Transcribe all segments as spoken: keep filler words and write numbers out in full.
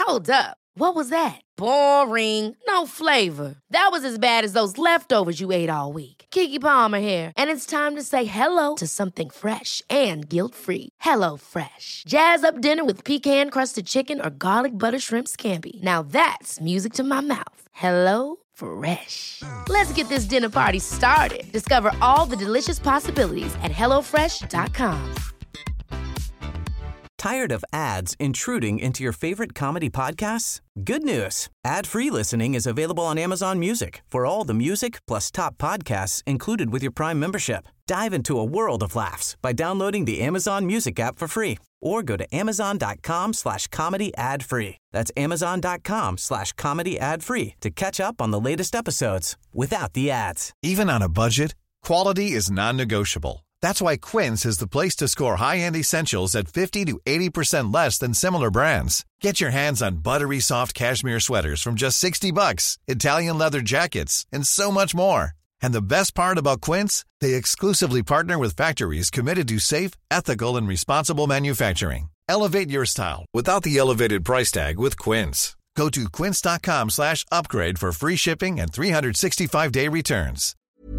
Hold up. What was that? Boring. No flavor. That was as bad as those leftovers you ate all week. Keke Palmer here, and it's time to say hello to something fresh and guilt-free. Hello Fresh. Jazz up dinner with pecan-crusted chicken or garlic butter shrimp scampi. Now that's music to my mouth. Hello Fresh. Let's get this dinner party started. Discover all the delicious possibilities at hello fresh dot com. Tired of ads intruding into your favorite comedy podcasts? Good news. Ad-free listening is available on Amazon Music for all the music plus top podcasts included with your Prime membership. Dive into a world of laughs by downloading the Amazon Music app for free or go to amazon.com slash comedy ad free. That's amazon.com slash comedy ad free to catch up on the latest episodes without the ads. Even on a budget, quality is non-negotiable. That's why Quince is the place to score high-end essentials at fifty to eighty percent less than similar brands. Get your hands on buttery soft cashmere sweaters from just sixty bucks, Italian leather jackets, and so much more. And the best part about Quince, they exclusively partner with factories committed to safe, ethical, and responsible manufacturing. Elevate your style without the elevated price tag with Quince. Go to quince.com slash upgrade for free shipping and three sixty-five day returns.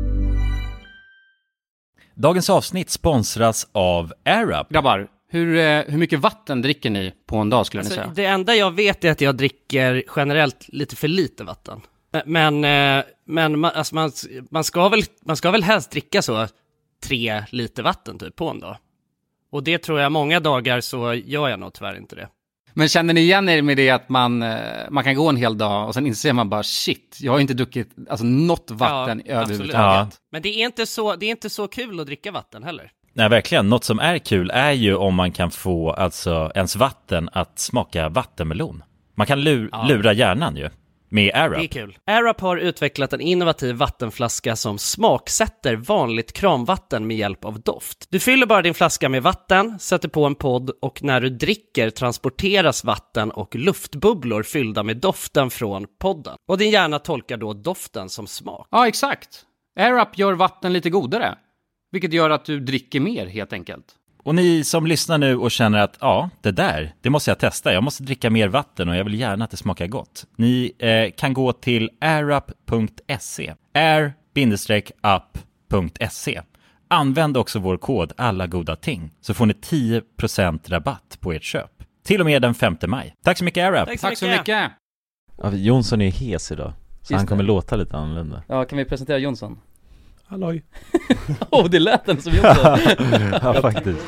Dagens avsnitt sponsras av AirUp. Grabbar, hur, eh, hur mycket vatten dricker ni på en dag skulle alltså, ni säga? Det enda jag vet är att jag dricker generellt lite för lite vatten. Men, eh, men man, alltså man, man, ska väl, man ska väl helst dricka så tre liter vatten typ på en dag. Och det tror jag många dagar så gör jag nog tyvärr inte det. Men känner ni igen er med det att man, man kan gå en hel dag och sen inser man bara shit, jag har inte druckit alltså, något vatten ja, överhuvudtaget. Ja. Men det är, inte så, det är inte så kul att dricka vatten heller. Nej, verkligen. Något som är kul är ju om man kan få alltså, ens vatten att smaka vattenmelon. Man kan lur, ja. lura hjärnan ju. Med AirUp. Det är kul. AirUp har utvecklat en innovativ vattenflaska som smaksätter vanligt kranvatten med hjälp av doft. Du fyller bara din flaska med vatten, sätter på en podd och när du dricker transporteras vatten och luftbubblor fyllda med doften från podden. Och din hjärna tolkar då doften som smak. Ja, exakt. AirUp gör vatten lite godare, vilket gör att du dricker mer helt enkelt. Och ni som lyssnar nu och känner att ja, det där, det måste jag testa. Jag måste dricka mer vatten och jag vill gärna att det smakar gott. Ni eh, kan gå till airup punkt se. air up punkt se. Använd också vår kod alla goda ting så får ni tio procent rabatt på ert köp. Till och med den femte maj. Tack så mycket AirUp. Tack så Tack så mycket. mycket. Ja, Jonsson är hes idag. Så Just han kommer det. låta lite annorlunda. Ja, kan vi presentera Jonsson? Halloj. Åh, oh, det lät den som Jonsson. Ja, faktiskt.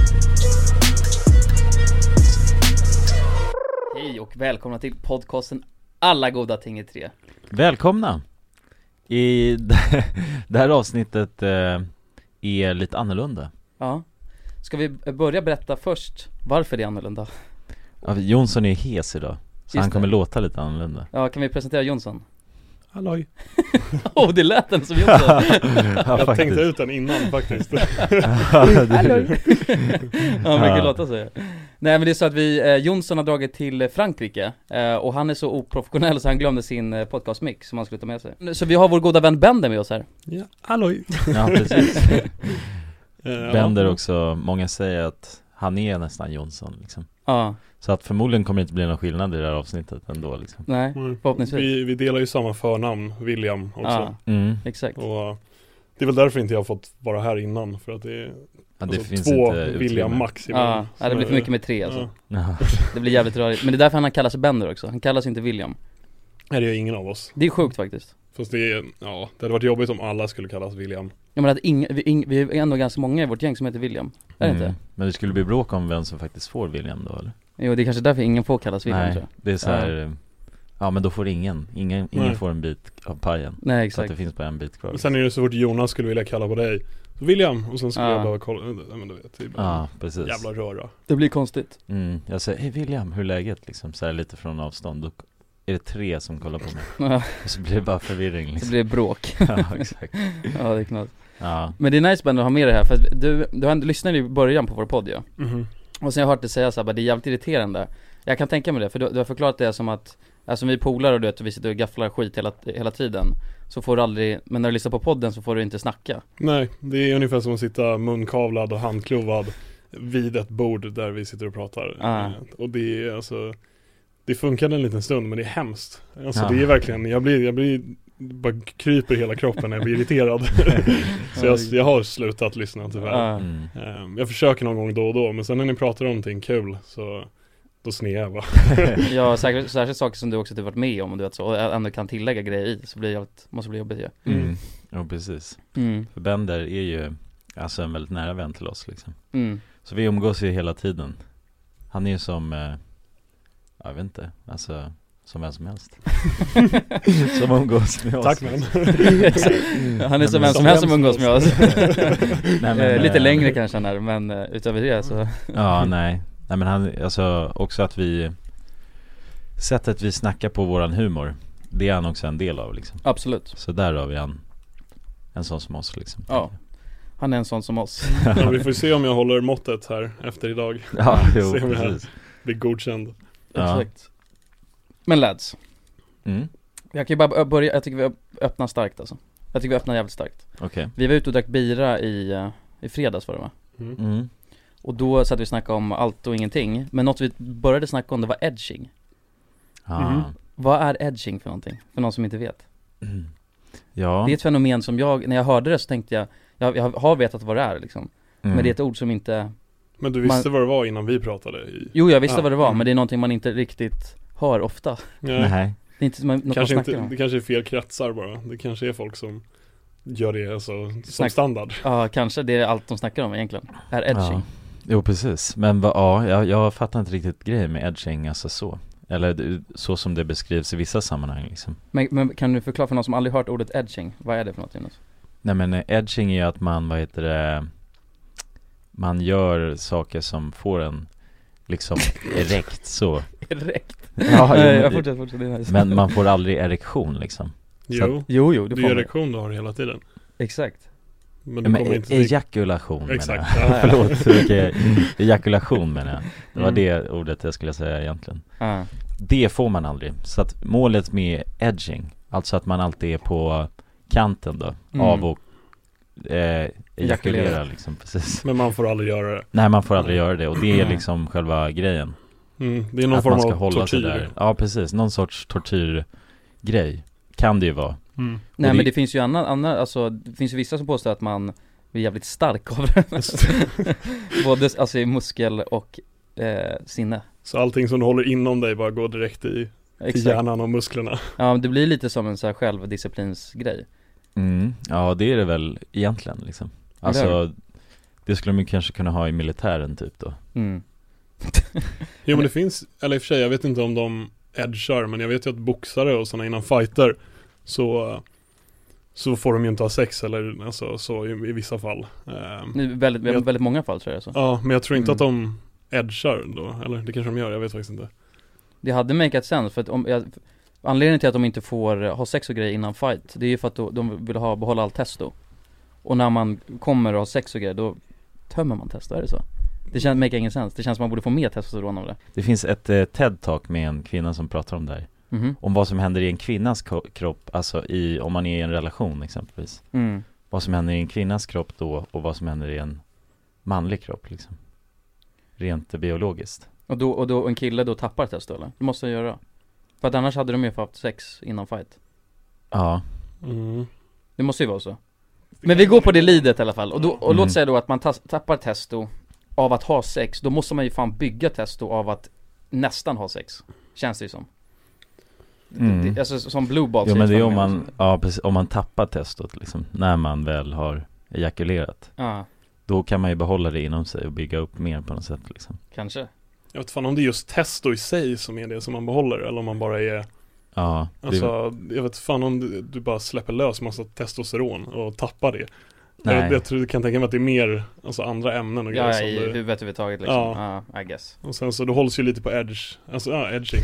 Hej och välkomna till podcasten Alla goda ting i tre. Välkomna. I det här avsnittet eh, är lite annorlunda. Ja. Ska vi börja berätta först varför det är annorlunda? Ja, Jonsson är hes idag. Så Just han kommer det. låta lite annorlunda. Ja, kan vi presentera Jonsson? Halloj. Åh, oh, det lät den som Jonsson. Ja, jag tänkte ut den innan faktiskt. Halloj. Ja, mycket låta säga. Nej, men det är så att vi, eh, Jonsson har dragit till Frankrike eh, och han är så oprofessionell så han glömde sin eh, podcastmix som han skulle ta med sig. Så vi har vår goda vän Bender med oss här. Ja, halloj. Ja, precis. uh, Bender också, många säger att han är nästan Jonsson liksom. Ja. Så att förmodligen kommer det inte bli någon skillnad i det här avsnittet ändå liksom. Nej, förhoppningsvis. Vi, vi delar ju samma förnamn, William också. Ja, mm. exakt. Och det är väl därför inte jag har fått vara här innan. För att det är Ja, det alltså, finns två inte William max Ja, ja, det blir för mycket med tre alltså. Ja. Det blir jävligt rörigt. Men det är därför han kallar sig Bender också. Han kallar sig inte William. Nej, det är ingen av oss. Det är sjukt faktiskt. Fast det är, ja, det hade varit jobbigt om alla skulle kallas William. Jag menar att ing, vi, ing, vi är ändå ganska många i vårt gäng som heter William. Är det Mm. inte? Men det skulle bli bråk om vem som faktiskt får William då, eller? Jo, det är kanske därför ingen får kallas William. Nej, tror jag. det är så här. Ja. ja, men då får ingen Ingen, ingen Nej. får en bit av pajen. Nej, Så att exakt. det finns bara en bit kvar. Men sen är det så fort Jonas skulle vilja kalla på dig så William, och sen skulle Ja. jag behöva kolla. Nej, men du vet, det är bara Ja, precis. jävla röra. Det blir konstigt. Mm, jag säger, hej William, hur är läget? Liksom, så här lite från avstånd. Då är det tre som kollar på mig. Ja, Och så blir det bara förvirring liksom. så blir det bråk. Ja, exakt. Ja, det är knallt. Ja. Men det är nice Bender att ha med det här. För att du, du, du lyssnade i början på vår podd, ja. Mhm. Och sen har jag hört dig säga så här, bara, det är jävligt irriterande. Jag kan tänka mig det, för du, du har förklarat det som att alltså vi polar och du vet, vi sitter och gafflar skit hela, hela tiden. Så får du aldrig, men när du lyssnar på podden så får du inte snacka. Nej, det är ungefär som att sitta munkavlad och handklovad vid ett bord där vi sitter och pratar. Ah. Och det är alltså det funkade en liten stund, men det är hemskt. Alltså Ja. det är verkligen, jag blir, jag blir bara kryper hela kroppen när jag blir irriterad. Så jag, jag har slutat lyssna tyvärr. Ja. Mm. Ehm, Jag försöker någon gång då och då, men sen när ni pratar om någonting kul så då snear jag bara. Ja, säkert, särskilt saker som du också typ varit med om, du vet så, och ändå kan tillägga grejer i, så blir det jävligt, måste bli jobbigt ju. Mm. Ja, precis. Mm. För Bender är ju alltså en väldigt nära vän till oss liksom. Mm. Så vi umgås ju hela tiden. Han är ju som, eh, jag vet inte, alltså som vem som helst. Som umgås med oss. Tack man. Han är som vem som Som helst som vem umgås som med oss. Nej, men, Eh, Lite eh, längre kanske han är, men eh, utöver det så. Ja, nej. Nej men han, alltså också att vi, sättet vi snackar på våran humor, det är han också en del av liksom. Absolut. Så där har vi han, en sån som oss liksom. Ja. Han är en sån som oss. Ja, vi får se om jag håller måttet här efter idag. Ja, jo, Se om jag precis. blir godkänd. Ja. Exakt. Men lads, Mm, jag kan ju bara börja, jag tycker vi öppnar starkt alltså. Jag tycker vi öppnar jävligt starkt. okej. Vi var ute och drack bira i, eh, i fredags var det va? Mm. Mm. Och då satt vi och snackade om allt och ingenting. Men något vi började snacka om, det var edging. Ja. Mhm. Vad är edging för någonting? För någon som inte vet. Mm. Ja. Det är ett fenomen som jag, när jag hörde det så tänkte jag, jag, jag har vetat vad det är liksom. Mm. Men det är ett ord som inte, Men du visste vad det var innan vi pratade i... jo jag visste Ja. vad det var, Mm. men det är någonting man inte riktigt hör ofta. Ja. Nej. Det är inte som något man Kanske snackar inte, om. det kanske är fel kretsar bara. Det kanske är folk som gör det alltså, som Snack- standard. Ja, kanske det är allt de snackar om egentligen. Är edging. Ja. Jo, precis. Men va, ja, jag, jag fattar inte riktigt grejen med edging, alltså så. Eller det- så som det beskrivs i vissa sammanhang liksom. Men, men kan du förklara för någon som aldrig hört ordet edging? Vad är det för något, Jonas? Nej men eh, edging är ju att man, vad heter det, man gör saker som får en liksom erekt så. Direkt. Ja, Nej, jo, jag fortsätter, fortsätter. Det är nice. men man får aldrig erektion liksom. Jo, Jo, jo, det det får är man. erektion du har hela tiden. Exakt. Men Ja, du men kommer e- inte till... ejakulation Exakt. menar jag. Ja. Förlåt, så mycket ejakulation menar jag. Det var Mm. det ordet jag skulle säga egentligen. Ja. Det får man aldrig. Så att målet med edging, alltså att man alltid är på kanten då, Mm. av och eh, ejakulera Ejakulera. liksom, precis. Men man får aldrig göra det. Nej, man får aldrig göra det, och det är Nej. liksom själva grejen. Mm, det är någon Att form man ska av hålla sig tortyr. där. Ja, precis. Någon sorts tortyrgrej kan det ju vara. Mm. Nej det- men det finns ju annan, annan, alltså det finns ju vissa som påstår att man blir jävligt stark av det. Både alltså i muskel och eh, sinne. Så allting som du håller inom dig bara går direkt i till Exakt. hjärnan och musklerna. Ja, det blir lite som en så här självdisciplinsgrej. Mm. Ja, det är det väl egentligen liksom. Eller Alltså, det skulle man kanske kunna ha i militären typ då. Mm. Jo men det finns, eller i och för sig, jag vet inte om de edgar, men jag vet ju att boxare och sådana innan fighter så, så får de ju inte ha sex eller alltså, så i, i vissa fall. Ehm, I väldigt, Jag- väldigt många fall tror jag så. ja, men jag tror inte Mm. att de edgar då, eller det kanske de gör, jag vet faktiskt inte. Det hade makeat sense för att om jag, anledningen till att de inte får ha sex och grejer innan fight, det är ju för att då, de vill ha, behålla all testo. Och när man kommer och har sex och grejer, då tömmer man testo, är det så? Det känns, make ingen sense. Det känns som man borde få mer testosteron av det. Det finns ett eh, TED-talk med en kvinna som pratar om det här. Mhm. Om vad som händer i en kvinnas ko- kropp, alltså i, om man är i en relation exempelvis. Mm. Vad som händer i en kvinnas kropp då och vad som händer i en manlig kropp liksom. Rent biologiskt. Och då, och då en kille då tappar testo eller? Det måste han göra. För att annars hade de ju haft sex innan fight. Ja. Mm. Det måste ju vara så. Men vi går på det lidet i alla fall. Och, då, och Mm. låt säga då att man tas, tappar testo av att ha sex. Då måste man ju fan bygga testo av att nästan ha sex. Känns det ju som. Mm. Det, alltså som blue balls. Jo men det är om fan man, ja, precis, om man tappar testot liksom, när man väl har ejakulerat. Ja, Då kan man ju behålla det inom sig och bygga upp mer på något sätt liksom. kanske. Jag vet fan om det är just testo i sig som är det som man behåller, eller om man bara är, Ja, det, alltså jag vet fan om du, du bara släpper lös massa testosteron och tappar det. nej. Jag, jag tror, kan tänka mig att det är mer alltså andra ämnen och grejer Ja, som i du, huvudet överhuvudtaget liksom. Ja. Ja, I guess. och sen så du hålls ju lite på edge, alltså ja, edging.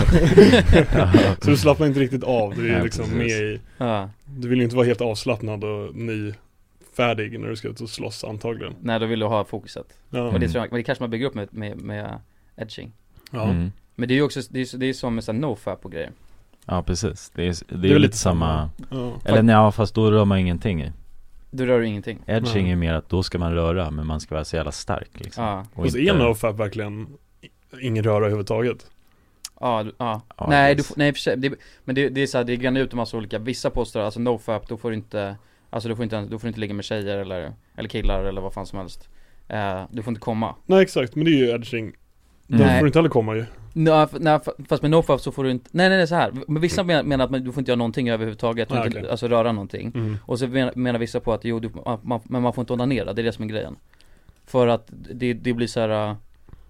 Så du slappnar inte riktigt av, du är Ja, liksom precis. med i, Ja. du vill ju inte vara helt avslappnad och ny färdig när du ska ut och slåss antagligen. Nej, då vill du ha fokuset. Ja. Och det Mm. tror jag, men det kanske man bygger upp med, med, med edging. Ja. Mm. Men det är ju också, det är, det är som med såhär nofap och grejer. Ja, precis. Det är, det är, väl lite lite samma. Ja. Eller nej, fast då rör man ingenting i. Du rör ju ingenting. Edging Nej. är mer att då ska man röra, men man ska vara så jävla stark liksom. Ja. Och Fast inte- är nofap verkligen ingen röra överhuvudtaget? Ja, du- ja. Ja, nej, det- du får, nej för sig, det, men det, det är så här, det grannar ut en massa olika. Vissa påstår, alltså nofap, då får du inte, alltså du får inte, då får du inte ligga med tjejer eller, eller killar eller vad fan som helst. Eh, du får inte komma. Nej exakt, men det är ju edging. Då Nej. får du inte heller komma ju. Nej, f- nej, f- fast med nofap så får du inte, nej nej nej så här. Men vissa men- menar att man, du får inte göra någonting överhuvudtaget, du får Ah, inte, okej. alltså röra någonting. Mm. Och så menar, menar vissa på att jo, du, man, men man får inte onanera, det är det som är grejen. För att det, det blir så här. uh,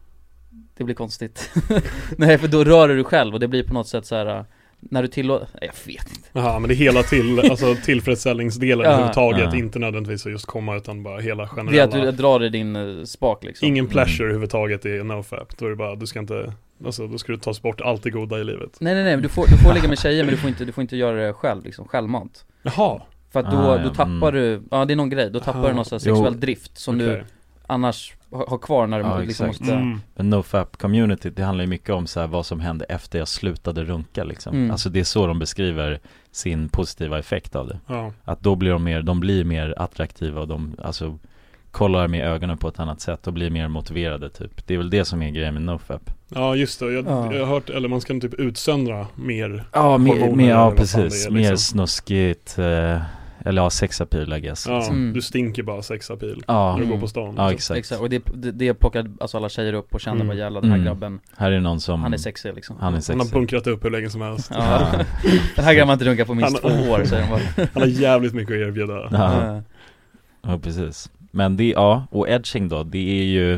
Det blir konstigt. Nej, för då rör du dig själv och det blir på något sätt så här. uh, När du tillåter, jag vet inte. Jaha, men det är hela till, alltså tillfredsställningsdelen Ja. överhuvudtaget, Ja. inte nödvändigtvis att just komma utan bara hela Det är generella. att du drar i din uh, spak liksom. Ingen pleasure överhuvudtaget i nofap. Då är det bara, du ska inte, alltså då ska du ta bort allt det goda i livet. Nej nej nej, men du får, du får ligga med tjejer men du får inte, du får inte göra det själv liksom, självmant. Jaha, För att då, Ah, ja, då tappar du, ja det är någon grej, då tappar Aha. du någon sån här Jo. sexuell drift som okej. du annars har, har kvar när du Ja, liksom exakt. måste Mm. Men nofap-community, det handlar ju mycket om så här, vad som hände efter jag slutade runka liksom. Mm. Alltså det är så de beskriver sin positiva effekt av det. Ja. Att då blir de mer, de blir mer attraktiva och de alltså kollar med ögonen på ett annat sätt och blir mer motiverade typ. Det är väl det som är grejen med nofap. Ja just det, jag, Ja. jag har hört, eller man ska typ utsöndra mer. Ja, mer, hormoner mer eller ja vad fan precis. det är, Mer liksom. snuskigt eh, eller ja, sexapil I guess. Ja, Mm. du stinker bara sexapil Ja, när du Mm. går på stan. ja liksom. exakt. Exakt, och det, det, det plockar alltså alla tjejer upp och känner Mm. vad jävla den här Mm. grabben, Här är någon som han är sexig liksom. han är Han har sexig. bunkrat upp hur länge som helst. Ja. Den här grabben har inte runkat på minst Han- två år säger han bara. Han har jävligt mycket att erbjuda. Ja. Ja. Ja, precis. Men det, ja, och edging då, det är ju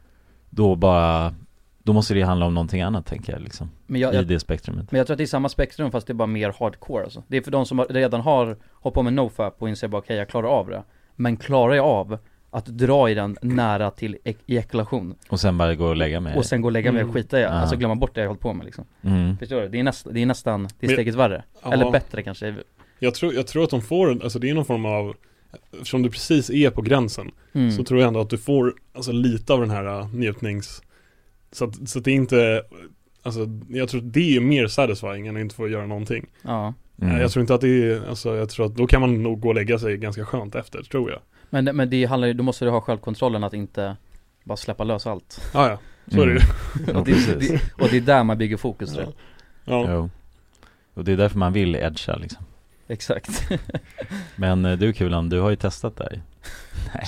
då bara, då måste det handla om någonting annat tänker jag liksom, Men jag, i jag, det spektrumet. men jag tror att det är samma spektrum fast det är bara mer hardcore alltså. Det är för de som har- redan har hoppat på med nofap och inser bara okej jag klarar av det. Men klarar jag av att dra i den nära till e- ejakulation Och sen bara gå och lägga mig. och sen gå och lägga mig och Mm. skita i, Ja. alltså glömma bort det jag har hållit på med liksom. Mm. Förstår du? Det är, näst, det är nästan, det är Men- steget värre. Ja. Eller bättre kanske. Jag tror, jag tror att de får, alltså det är någon form av, eftersom du precis är på gränsen, Mm. så tror jag ändå att du får alltså lite av den här uh, njutnings, så att, så att det är inte, alltså jag tror att det är mer satisfying än att inte få göra någonting. Ja. Mm. Jag tror inte att det är, alltså jag tror att då kan man nog gå och lägga sig ganska skönt efter, tror jag. Men, men det handlar ju, då måste du ha självkontrollen att inte bara släppa lös allt. Ja, ja, så är det ju. Ja, Och det, precis. det, och det är där man bygger fokus tror jag. Ja. Jo. Och det är därför man vill edga liksom. Exakt. Men eh, du Kulan, du har ju testat där. Nej.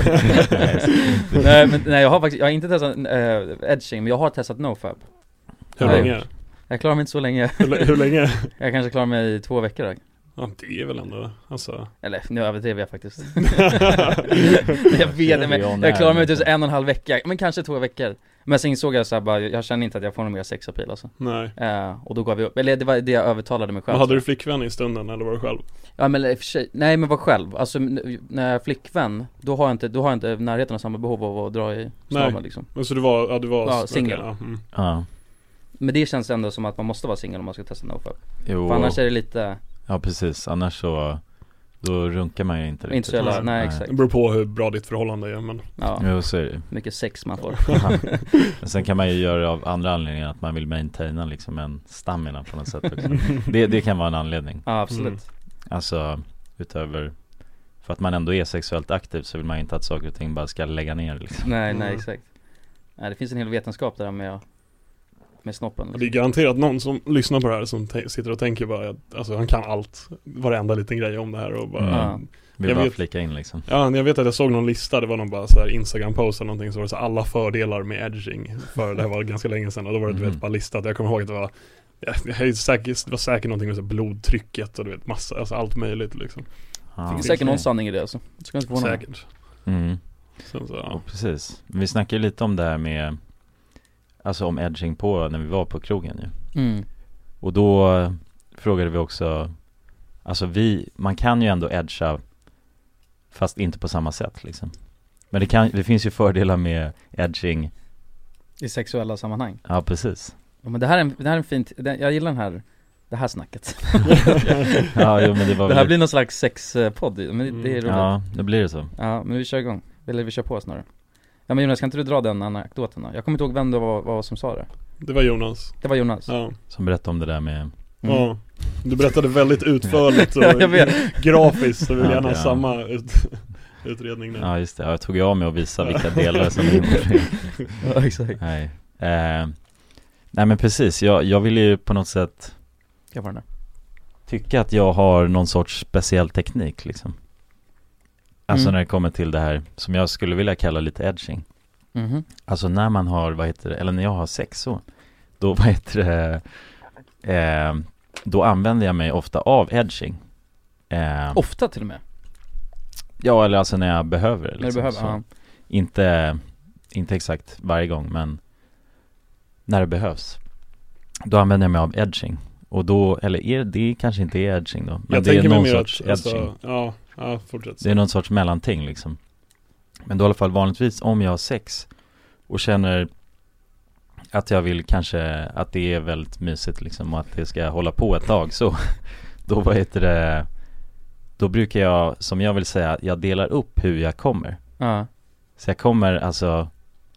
nej, men, nej jag har faktiskt, jag har inte testat uh, edging, men jag har testat nofap. Hur Nej. länge? Jag klarar mig inte så länge. Hur, hur länge? Jag kanske klarar mig i två veckor då. Ja, det är väl ändå, alltså. Eller nu överdriver jag faktiskt. Jag vet det, men jag klarar mig ut en och en halv vecka, men kanske två veckor. Men sen insåg jag så här, bara, jag känner inte att jag får någon mer sexapil alltså. Nej. Uh, och då gav vi upp, eller det var det jag övertalade mig själv. Men hade du flickvän i stunden eller var du själv? Ja men i och för sig, nej men var själv. Alltså n- när jag är flickvän, då har jag inte, då har jag inte närheten av samma behov av att dra i snaveln liksom. Men så du var, ja du var Ja, singel. okej, ja, mm. Ja, Men det känns ändå som att man måste vara singel om man ska testa nofap. jo. För annars är det lite, Ja, precis. Annars så, då runkar man ju inte riktigt. inte så jävla, nej exakt. Det beror på hur bra ditt förhållande är, men Ja, Jo, så är det. mycket sex man får. Men sen kan man ju göra det av andra anledningar, att man vill maintaina liksom en stamina på något sätt också. det, det kan vara en anledning. Ja absolut. Mm. Alltså, utöver, för att man ändå är sexuellt aktiv så vill man inte att saker och ting bara ska lägga ner liksom. Nej nej Mm. exakt. Nej det finns en hel vetenskap där med med snoppen det är liksom. garanterat någon som lyssnar på det här som te- sitter och tänker bara, alltså han kan allt, varenda liten grej om det här och bara, Mm. Ja. Vill Jag bara vet- flika in liksom. ja, jag vet att jag såg någon lista, det var någon bara så här Instagram-post eller någonting, så var det så här, alla fördelar med edging, för det här var ganska länge sedan, och då var det du Mm. vet bara listat, jag kommer ihåg att det var, ja, det är säkert, det var säkert någonting med så här blodtrycket och du vet massa, alltså allt möjligt liksom. Ja, Det finns okej. säkert någon sanning i det alltså. Det ska inte förvåna mig. Säkert. Mm. Sen så, Ja, ja. precis. Vi snackade ju lite om det här med, alltså om edging på när vi var på krogen ju. Mm. Och då eh, frågade vi också, alltså vi, man kan ju ändå edga fast inte på samma sätt liksom. Men det, kan, det finns ju fördelar med edging. I sexuella sammanhang. Ja, precis. Ja, men det här är en, det här är en fint, det, jag gillar den här, det här snacket. Ja, jo, men det var Det här väl- blir någon slags sexpodd, men det, det är roligt. Ja. Ja, då blir det så. Men vi kör igång. Eller vi kör på snarare. Ja men Jonas, kan inte du dra den anekdoten då? Jag kommer inte ihåg vem det var, var som sa det. Det var Jonas. Det var Jonas. Ja. Som berättade om det där med Mm. Ja. Du berättade väldigt utförligt och Ja, jag vet. grafiskt, så vi vill Ja, gärna ha ja. samma ut, utredning nu. Ja, just det. Ja, jag tog ju av mig att visa vilka delar som är involverade. Ja exakt. Nej. Eh, Nej men precis, jag, jag vill ju på något sätt Jag var den tycka att jag har någon sorts speciell teknik liksom. Alltså Mm. när det kommer till det här som jag skulle vilja kalla lite edging. Mhm. Alltså när man har, vad heter det, eller när jag har sex så, då vad heter det, eh, då använder jag mig ofta av edging. Eh, Ofta till och med. ja, eller alltså när jag behöver det. När du Liksom, behöver, så. ja. Inte, inte exakt varje gång, men när det behövs. Då använder jag mig av edging. Och då, eller är det kanske inte är edging då, men Jag det är tänker mig någon mer sorts att, alltså, edging. ja, ja, fortsätt. Det är någon sorts mellanting liksom. Men då i alla fall vanligtvis om jag har sex och känner att jag vill kanske att det är väldigt mysigt liksom och att det ska hålla på ett tag, så då vad heter det, då brukar jag, som jag vill säga, jag delar upp hur jag kommer. Ja. Så jag kommer alltså,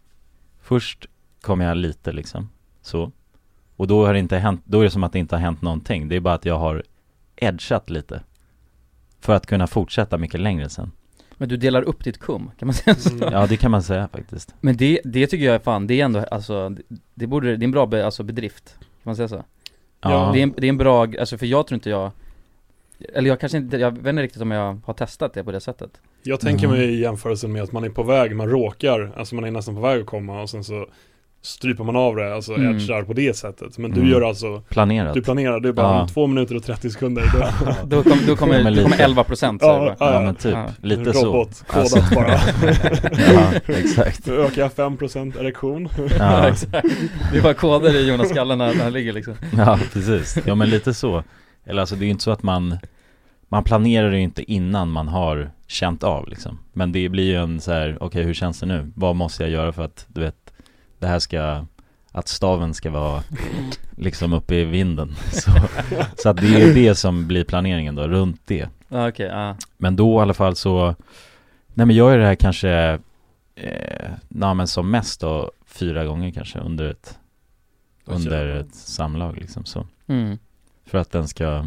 först kommer jag lite liksom så, och då har det inte hänt, då är det som att det inte har hänt någonting. Det är bara att jag har edgat lite för att kunna fortsätta mycket längre sen. Men du delar upp ditt kum, kan man säga så? Ja, det kan man säga faktiskt. Men det, det tycker jag är fan, det är ändå, alltså, det, det borde, det är en bra be, alltså bedrift, kan man säga så? Ja. Det är, en, det är en bra, alltså för jag tror inte jag, eller jag kanske inte, jag vet inte riktigt om jag har testat det på det sättet. Jag tänker Mm. mig i jämförelsen med att man är på väg, man råkar, alltså man är nästan på väg att komma och sen så stryper man av det, alltså Mm. edgar på det sättet. Men du Mm. gör alltså, Planerat. du planerar, det är bara Ja. om två minuter och trettio sekunder. Då, Då, kom, då kommer, Ja, men då kommer lite. elva procent så Ja, är det ja, bara. Ja, men typ, Ja. lite så. robot, kodat Alltså. bara. Ja, exakt. Nu ökar jag fem procent erektion. Ja, Ja, exakt. Det är bara koder i Jonas skallen när när han ligger liksom. ja, precis. Ja, men lite så. Eller alltså det är ju inte så att man man planerar det ju inte innan man har känt av liksom. Men det blir ju en så här, okej, okay, hur känns det nu? Vad måste jag göra för att, du vet, det här ska, att staven ska vara liksom uppe i vinden. Så, så att det är det som blir planeringen då, runt det. Ja, okej, ja. Men då i alla fall så, nej men jag gör det här kanske eh, nej, men som mest då fyra gånger kanske under ett under ett samlag liksom så. Mm. För att den ska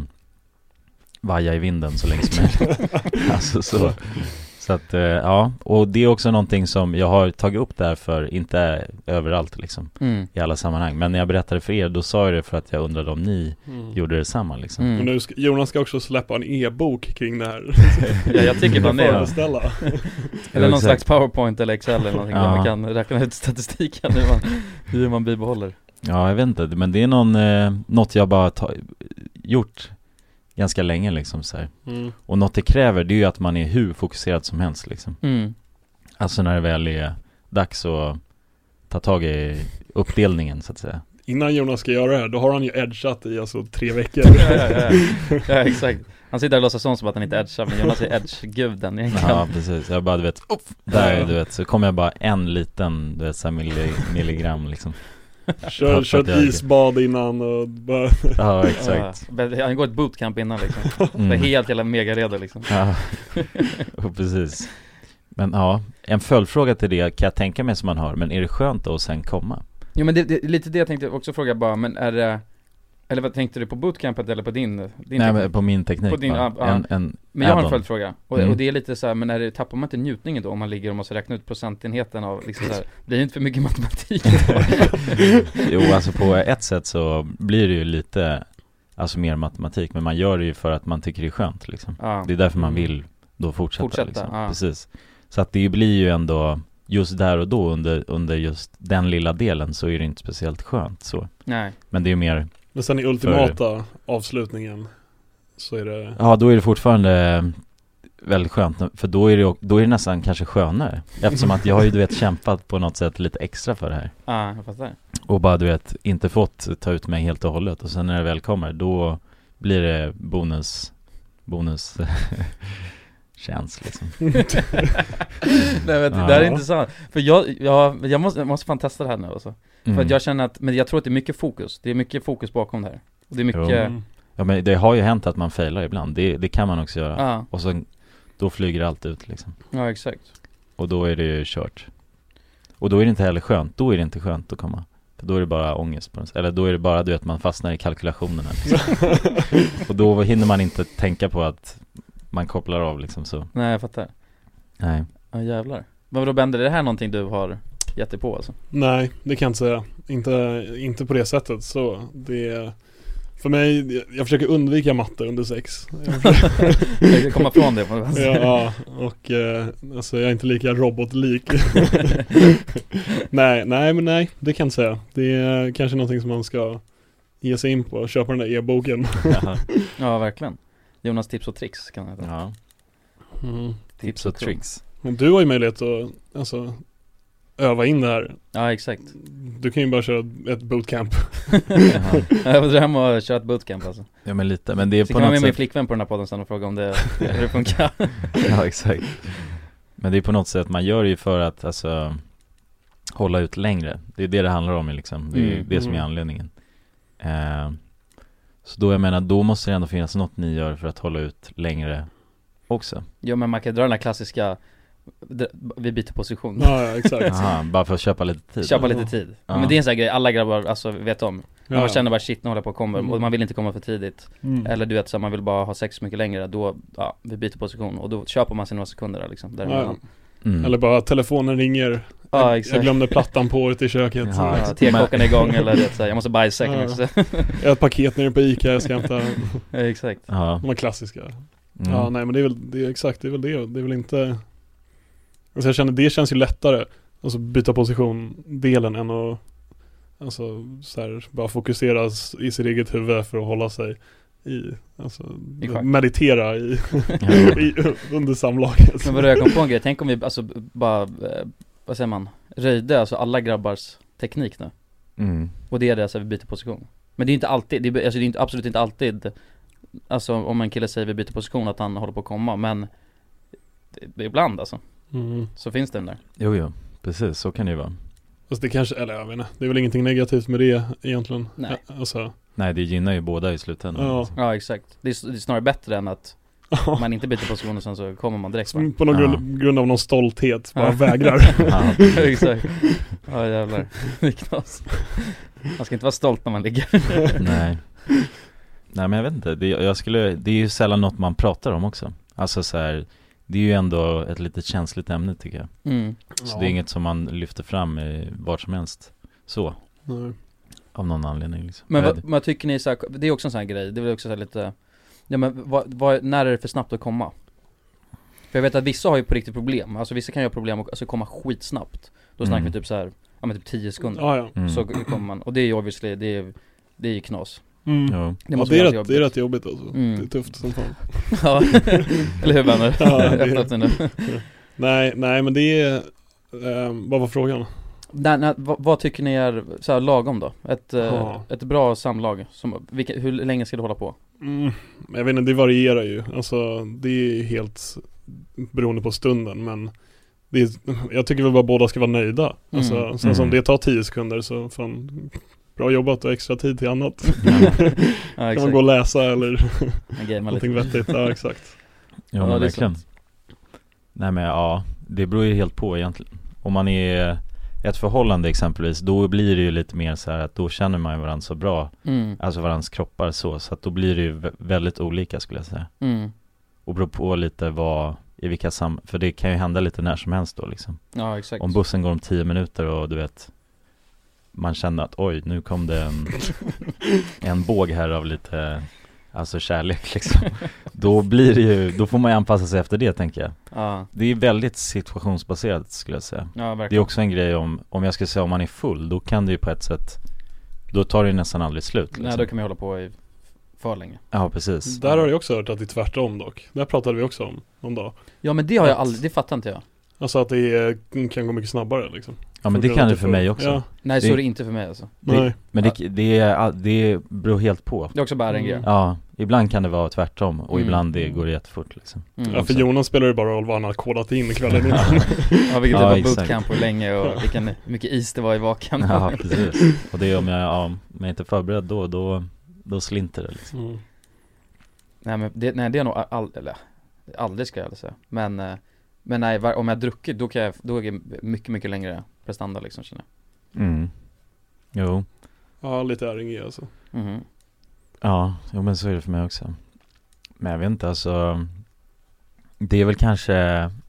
vaja i vinden så länge som möjligt. Alltså så. Så att eh, ja, och det är också någonting som jag har tagit upp där för, inte överallt liksom, Mm. i alla sammanhang. Men när jag berättade för er, då sa jag det för att jag undrade om ni Mm. gjorde det samma liksom. Mm. Och nu ska, Jonas ska också släppa en e-bok kring det här. Ja, jag tycker bara det. det. Beställa. Eller någon exakt. slags PowerPoint eller Excel eller någonting Ja. där man kan räkna ut statistiken hur man, hur man bibehåller. Ja, jag vet inte, men det är någon, eh, något jag bara ta, gjort ganska länge liksom så här. Mm. Och något det kräver, det är ju att man är hur fokuserad som helst liksom. Mm. Alltså när det väl är dags att ta tag i uppdelningen så att säga. Innan Jonas ska göra det här, då har han ju edgat i alltså tre veckor. Ja, ja, ja. Ja, exakt. Han sitter där och låtsas som som att han inte edgar, men Jonas är edge-guden egentligen. Ja, precis. Jag bara, du vet, upp, där, du vet, så kommer jag bara en liten, du vet, så här milli, milligram liksom. Kör, kör ett isbad innan och bara... Ja, exakt. Ja, han går ett bootcamp innan liksom. Mm. Det är helt jävla megaredo liksom. Ja, och precis. Men ja, en följdfråga till det kan jag tänka mig som man har, men är det skönt då att sen komma? Jo, men det, det lite det jag tänkte också fråga bara, men är det, eller vad tänkte du på bootcampet eller på din, din Nej, teknik? men på min teknik På din, bara. ja, ja. En, en Men jag har en add-on. följdfråga, och, Mm. och det är lite så här, men är det, tappar man inte njutningen då om man ligger och måste räkna ut procentenheten av liksom så här, blir det inte för mycket matematik då? Jo, alltså på ett sätt så blir det ju lite, alltså mer matematik, men man gör det ju för att man tycker det är skönt liksom. Ja. Det är därför man vill då fortsätta, Fortsätta, liksom. ja. Precis. Så att det blir ju ändå just där och då under, under just den lilla delen så är det inte speciellt skönt så. Nej. Men det är ju mer, Men sen i ultimata avslutningen så är det... ja, då är det fortfarande väldigt skönt, för då är det, då är det nästan kanske skönare, eftersom att jag har ju, du vet, kämpat på något sätt lite extra för det här. Ja, jag fattar. Och bara, du vet, inte fått ta ut mig helt och hållet. Och sen när det väl kommer, då blir det bonus bonus chans liksom. Nej, men det Ja. där är intressant. För jag, jag, jag, måste, jag måste fan testa det här nu alltså. Mm. För att jag känner att, men jag tror att det är mycket fokus. Det är mycket fokus bakom det här. Och det är mycket, Jo. Mm. Ja, men det har ju hänt att man failar ibland. Det, det kan man också göra. ja, Och så, då flyger allt ut liksom. ja exakt. Och då är det ju kört. Och då är det inte heller skönt. Då är det inte skönt att komma. För då är det bara ångest på något sätt. Eller då är det bara, du vet, man fastnar i kalkylationerna liksom. Och då hinner man inte tänka på att man kopplar av liksom så. Nej, jag fattar. Nej. Ja, jävlar. Men vadå Bender, är det här någonting du har gett dig på alltså? Nej, det kan jag inte säga. inte, inte på det sättet. Så det är, för mig, jag försöker undvika matte under sex. Jag ska komma från det på något sätt. Ja, och eh, alltså jag är inte lika robotlik. nej, nej men nej, det kan jag inte säga. Det är kanske någonting som man ska ge sig in på, köpa den där e-boken. Ja, verkligen. Jonas tips och tricks kan jag heta. Ja. Mm. Tips och tricks. Men du har ju möjlighet att alltså, öva in det här. Ja, exakt. Du kan ju bara köra ett bootcamp. Jag vill hem och köra ett bootcamp alltså. Ja, men lite, men det är så på kan man något med min sätt... flickvän på den här podden sen och fråga om det, hur det funkar. Ja, exakt. Men det är på något sätt, man gör det ju för att alltså, hålla ut längre. Det är det det handlar om liksom. Det är Mm. det som är anledningen. Eh, så då jag menar, då måste det ändå finnas något ni gör för att hålla ut längre också. Ja, men man kan dra den här klassiska, vi byter position. Ja, ja exakt. Aha, bara för att köpa lite tid. Köpa lite tid. Ja. Men det är en sån här grej, alla grabbar alltså, vet om. När Ja. man känner bara shit, nu håller jag på att komma Mm. och man vill inte komma för tidigt. Mm. Eller du vet, så man vill bara ha sex mycket längre. Då, ja, vi byter position. Och då köper man sig några sekunder där liksom. Där Ja, ja. Mm. Eller bara telefonen ringer. Ja, jag, exakt. jag glömde plattan på ute i köket. Ja, Ja, teklockan är igång eller det, så här, jag måste bajsa kan Ja. man säga. Jag har ett paket nere på Ica, jag ska hämta. Ja, exakt. Ja. De är klassiska. Mm. Ja, nej men det är väl det är exakt, det är väl det. Det är väl inte. Alltså jag känner det känns ju lättare. Alltså byta position delen än att alltså så här, bara fokusera i sitt eget huvud för att hålla sig i alltså I schack. meditera i, Ja. i under samlaget. Men vadå, jag kom på en grej. Tänk om vi alltså bara, eh, vad säger man, röjde alltså alla grabbars teknik nu. Mm. Och det är det, alltså vi byter position. Men det är inte alltid, det är, alltså det är inte, absolut inte alltid. Alltså om en kille säger vi byter position att han håller på att komma. Men det, det är ibland alltså. Mm. Så finns det den där. Jo, jo. Precis, så kan det ju vara. Alltså det kanske, eller jag vet inte, det är väl ingenting negativt med det egentligen. Nej. Alltså, Nej, det gynnar ju båda i slutändan. Ja. liksom. Ja, exakt. Det är, det är snarare bättre än att man inte byter position och sen så kommer man direkt bara. på någon Ja. grund, grund av någon stolthet bara Ja. vägrar. Ja. Exakt. Ja, jävlar. Det är knas. Man ska inte vara stolt när man ligger. Nej. Nej, men jag vet inte. Det, jag skulle, det är ju sällan något man pratar om också. Alltså så här, det är ju ändå ett lite känsligt ämne tycker jag. Mm. Så det är inget som man lyfter fram i vart som helst. Så, Nej. av någon anledning liksom. Men Jag vad, vet- vad tycker ni så här, det är också en sån här grej. Det är väl också så här lite, ja men vad, vad, när är det för snabbt att komma? För jag vet att vissa har ju på riktigt problem. Alltså vissa kan ju ha problem att alltså, komma skitsnabbt. Då snackar Mm. vi typ så här, ja men typ tio sekunder. Ja, ja. Mm. Så kommer man, och det är ju obviously, det är, det är ju knas. Mm. Jo. Det Ja, måste det, är vara rätt, det är rätt jobbigt alltså. Mm. Det är tufft som fan. Ja, eller hur vänner? Ja, det- Öppna upp den nu. Nej, nej men det är um, vad var frågan? Nej, nej, vad, vad tycker ni är så här lagom då? Ett, eh, Ja. ett bra samlag, som, vilka, hur länge ska du hålla på? Mm, jag vet inte, det varierar ju. Alltså det är helt beroende på stunden, men det är, jag tycker väl bara båda ska vara nöjda. Alltså, Mm. sen som Mm. det tar tio sekunder så fan, bra jobbat och extra tid till annat. Ja, Kan exakt. man gå och läsa eller En game någonting lite. vettigt. Ja, exakt. Jo, Ja, men det är verkligen. sant. Nej, men ja, det beror ju helt på egentligen. Om man är ett förhållande exempelvis, då blir det ju lite mer så här att då känner man ju varandra så bra. Mm. Alltså varandras kroppar så, så att då blir det ju vä- väldigt olika skulle jag säga. Mm. Och beror på lite vad, i vilka sam... För det kan ju hända lite när som helst då liksom. Ja, exakt. Om bussen går om tio minuter och du vet, man känner att oj, nu kom det en, en båg här av lite, alltså kärlek liksom. Då blir det ju, då får man ju anpassa sig efter det tänker jag. Ja, Det är väldigt situationsbaserat skulle jag säga. ja Det är verkligen. också en grej om, om jag ska säga om man är full, då kan det ju på ett sätt, då tar det ju nästan aldrig slut liksom. Nej, då kan man hålla på i för länge. Ja, precis. Där har jag också hört att det är tvärtom dock. Där pratade vi också om någon dag. Ja, men det har jag Att- aldrig, det fattar inte jag. Alltså att det är, kan gå mycket snabbare liksom. Ja, men På det grund kan av det att för får- mig också. Ja, Nej, så Det- är det inte för mig alltså. Det, nej. men det, det, är, det beror helt på. Det är också bara en Mm. grej. Ja, ibland kan det vara tvärtom och Mm. ibland det går det jättefort liksom. Mm. Ja, för Jonas spelar det bara roll vad han har kodat in kvällen innan. Ja, vilket Ja, typ av exakt. bootcamp och länge och vilken, hur mycket is det var i vaken. Ja, precis. Och det är om jag, ja, om jag inte är förberedd då, då, då slinter det liksom. Mm. Nej, men det, nej, det är nog all, eller, aldrig ska jag aldrig säga. Men, eh, men nej, var, om jag har druckit, då kan jag, då är det mycket, mycket längre prestanda liksom, känner Mm. Jo. Ja, lite R N G alltså. jag. Mhm. Ja, jo, men så är det för mig också. Men jag vet inte, alltså det är väl kanske,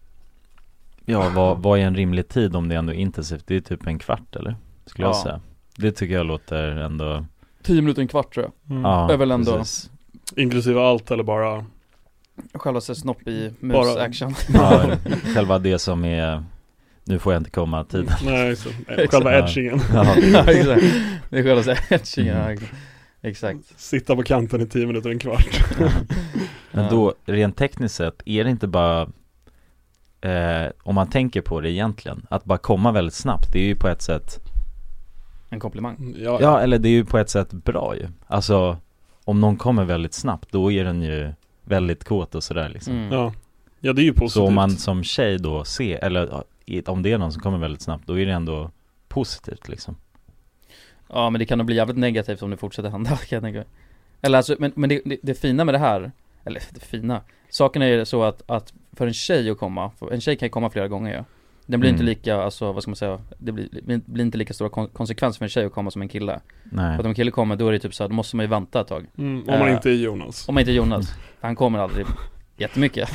ja, vad, vad är en rimlig tid om det ändå är intensivt? Det är typ en kvart eller? Skulle Ja. jag säga. Det tycker jag låter ändå... Tio minuter, en kvart tror jag. Mm. Ja, är väl ändå... precis. Inklusive allt eller bara... Själva sig snopp i Bara- mus-action. Ja, själva det som är... Nu får jag inte komma tid. Nej, så, själva edgingen. Ja. Ja, exakt. Det är själva sig edgingen. Mm. Ja, exakt. exakt. Sitta på kanten i tio minuter, en kvart. Men då, rent tekniskt sett, är det inte bara... Eh, om man tänker på det egentligen, att bara komma väldigt snabbt, det är ju på ett sätt... En komplimang. Ja, Ja, eller det är ju på ett sätt bra ju. Alltså, om någon kommer väldigt snabbt, då är den ju väldigt kåt och sådär liksom. Mm. ja. ja, det är ju positivt. Så om man som tjej då ser, eller om det är någon som kommer väldigt snabbt, då är det ändå positivt liksom. Ja, men det kan nog bli jävligt negativt om det fortsätter hända, kan jag tänka mig. Eller alltså, men, men det, det, det fina med det här, eller det fina, saken är ju så att, att för en tjej att komma, en tjej kan ju komma flera gånger ju. Den blir Mm. inte lika, alltså vad ska man säga, det blir, det blir inte lika stora kon- konsekvenser för en tjej att komma som en kille. Nej. För att om en kille kommer, då är det typ så här, då måste man ju vänta ett tag. Mm, om man Äh, inte är Jonas. Om man inte är Jonas, för han kommer aldrig jättemycket.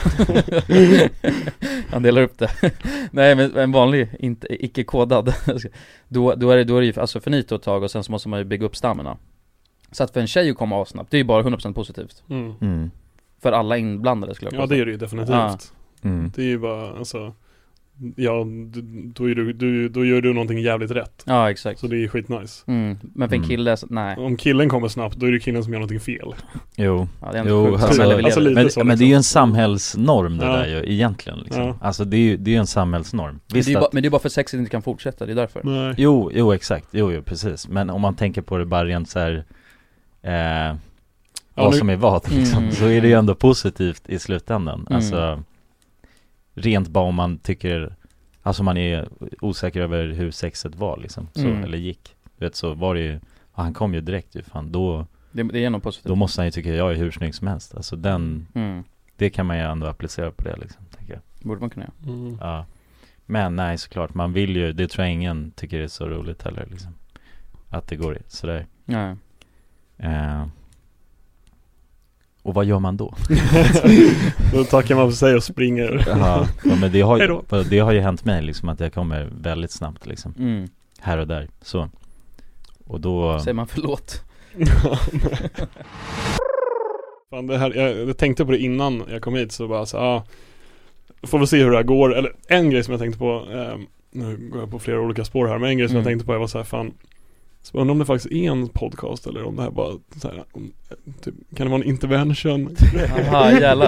Han delar upp det. Nej, men en vanlig, inte, icke-kodad, då, då är det, då är det ju alltså finito ett tag och sen så måste man ju bygga upp stammarna. Så att för en tjej att komma avsnabbt, det är ju bara hundra procent positivt. Mm. Mm. För alla inblandade skulle jag Ja, påstå. det är det ju definitivt. Ja. Mm. Det är ju bara, alltså... Ja, du, då, är du, du, då gör du någonting jävligt rätt. Ja, exakt. Så det är ju skitnice. Mm. Men för en Mm. kille, så, nej. Om killen kommer snabbt, då är det killen som gör någonting fel. Jo, Ja, det är inte jo sjukt. alltså, Samhället vi alltså lever i. lite men, så, men det är ju liksom. en samhällsnorm det Ja. där ju, egentligen liksom. Ja. Alltså det är ju, det är ju en samhällsnorm. Men det Visst är ju bara, att, men det är bara för sexet inte kan fortsätta, det är därför. Nej. jo, jo exakt, jo, jo precis. Men om man tänker på det bara rent så här, eh, vad nu- som är vad liksom, Mm. så är det ju ändå positivt i slutändan. Mm. Alltså rent bara om man tycker, alltså man är osäker över hur sexet var liksom, så, Mm. eller gick. Du vet, så var det ju, han kom ju direkt ju, fan, då, Det, det är nog positivt. då måste han ju tycka jag är hur snygg som helst. Alltså den, Mm. det kan man ju ändå applicera på det liksom, tänker jag. Borde man kunna göra. Mm. Ja. Men nej, såklart, man vill ju, det tror jag ingen tycker är så roligt heller liksom. Att det går sådär. Nej. Eh. Och vad gör man då? Då tackar man för sig och springer. Ja, ja, men det har, ju, Hejdå. det har ju hänt mig liksom, att jag kommer väldigt snabbt liksom, Mm. här och där, så. Och då, Säger man förlåt. Fan, det här, jag, jag tänkte på det innan jag kom hit, så bara så, ah, får vi se hur det här går. Eller en grej som jag tänkte på, eh, nu går jag på flera olika spår här, men en grej som Mm. jag tänkte på var så här, fan, så undrar om det faktiskt är en podcast eller om det här bara så här, om, typ, kan det vara en intervention? Aha, jävlar.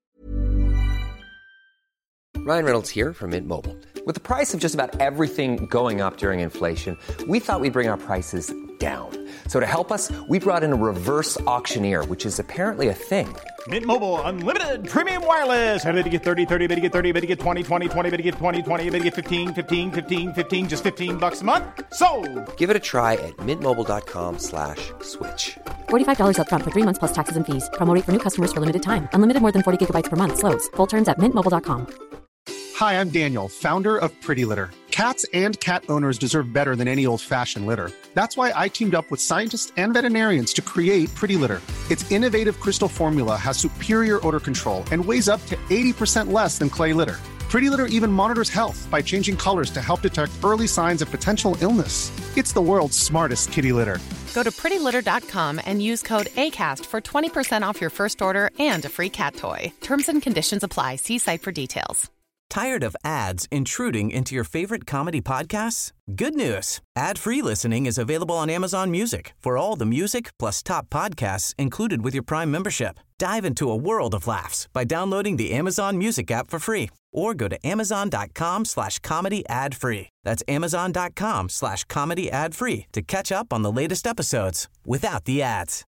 Ryan Reynolds here from Mint Mobile. With the price of just about everything going up during inflation, we thought we'd bring our prices down. So to help us, we brought in a reverse auctioneer, which is apparently a thing. Mint Mobile Unlimited Premium Wireless. How to get thirty, thirty, how to get thirty, how to get twenty, twenty, twenty, how to get twenty, twenty, how to get fifteen, fifteen, fifteen, fifteen, just fifteen bucks a month? Sold! Give it a try at mintmobile.com slash switch. forty-five dollars up front for three months plus taxes and fees. Promo rate for new customers for limited time. Unlimited more than forty gigabytes per month slows. Full terms at mint mobile dot com. Hi, I'm Daniel, founder of Pretty Litter. Cats and cat owners deserve better than any old-fashioned litter. That's why I teamed up with scientists and veterinarians to create Pretty Litter. Its innovative crystal formula has superior odor control and weighs up to eighty percent less than clay litter. Pretty Litter even monitors health by changing colors to help detect early signs of potential illness. It's the world's smartest kitty litter. Go to pretty litter dot com and use code ACAST for twenty percent off your first order and a free cat toy. Terms and conditions apply. See site for details. Tired of ads intruding into your favorite comedy podcasts? Good news. Ad-free listening is available on Amazon Music for all the music plus top podcasts included with your Prime membership. Dive into a world of laughs by downloading the Amazon Music app for free or go to amazon.com slash comedy ad free. That's amazon.com slash comedy ad free to catch up on the latest episodes without the ads.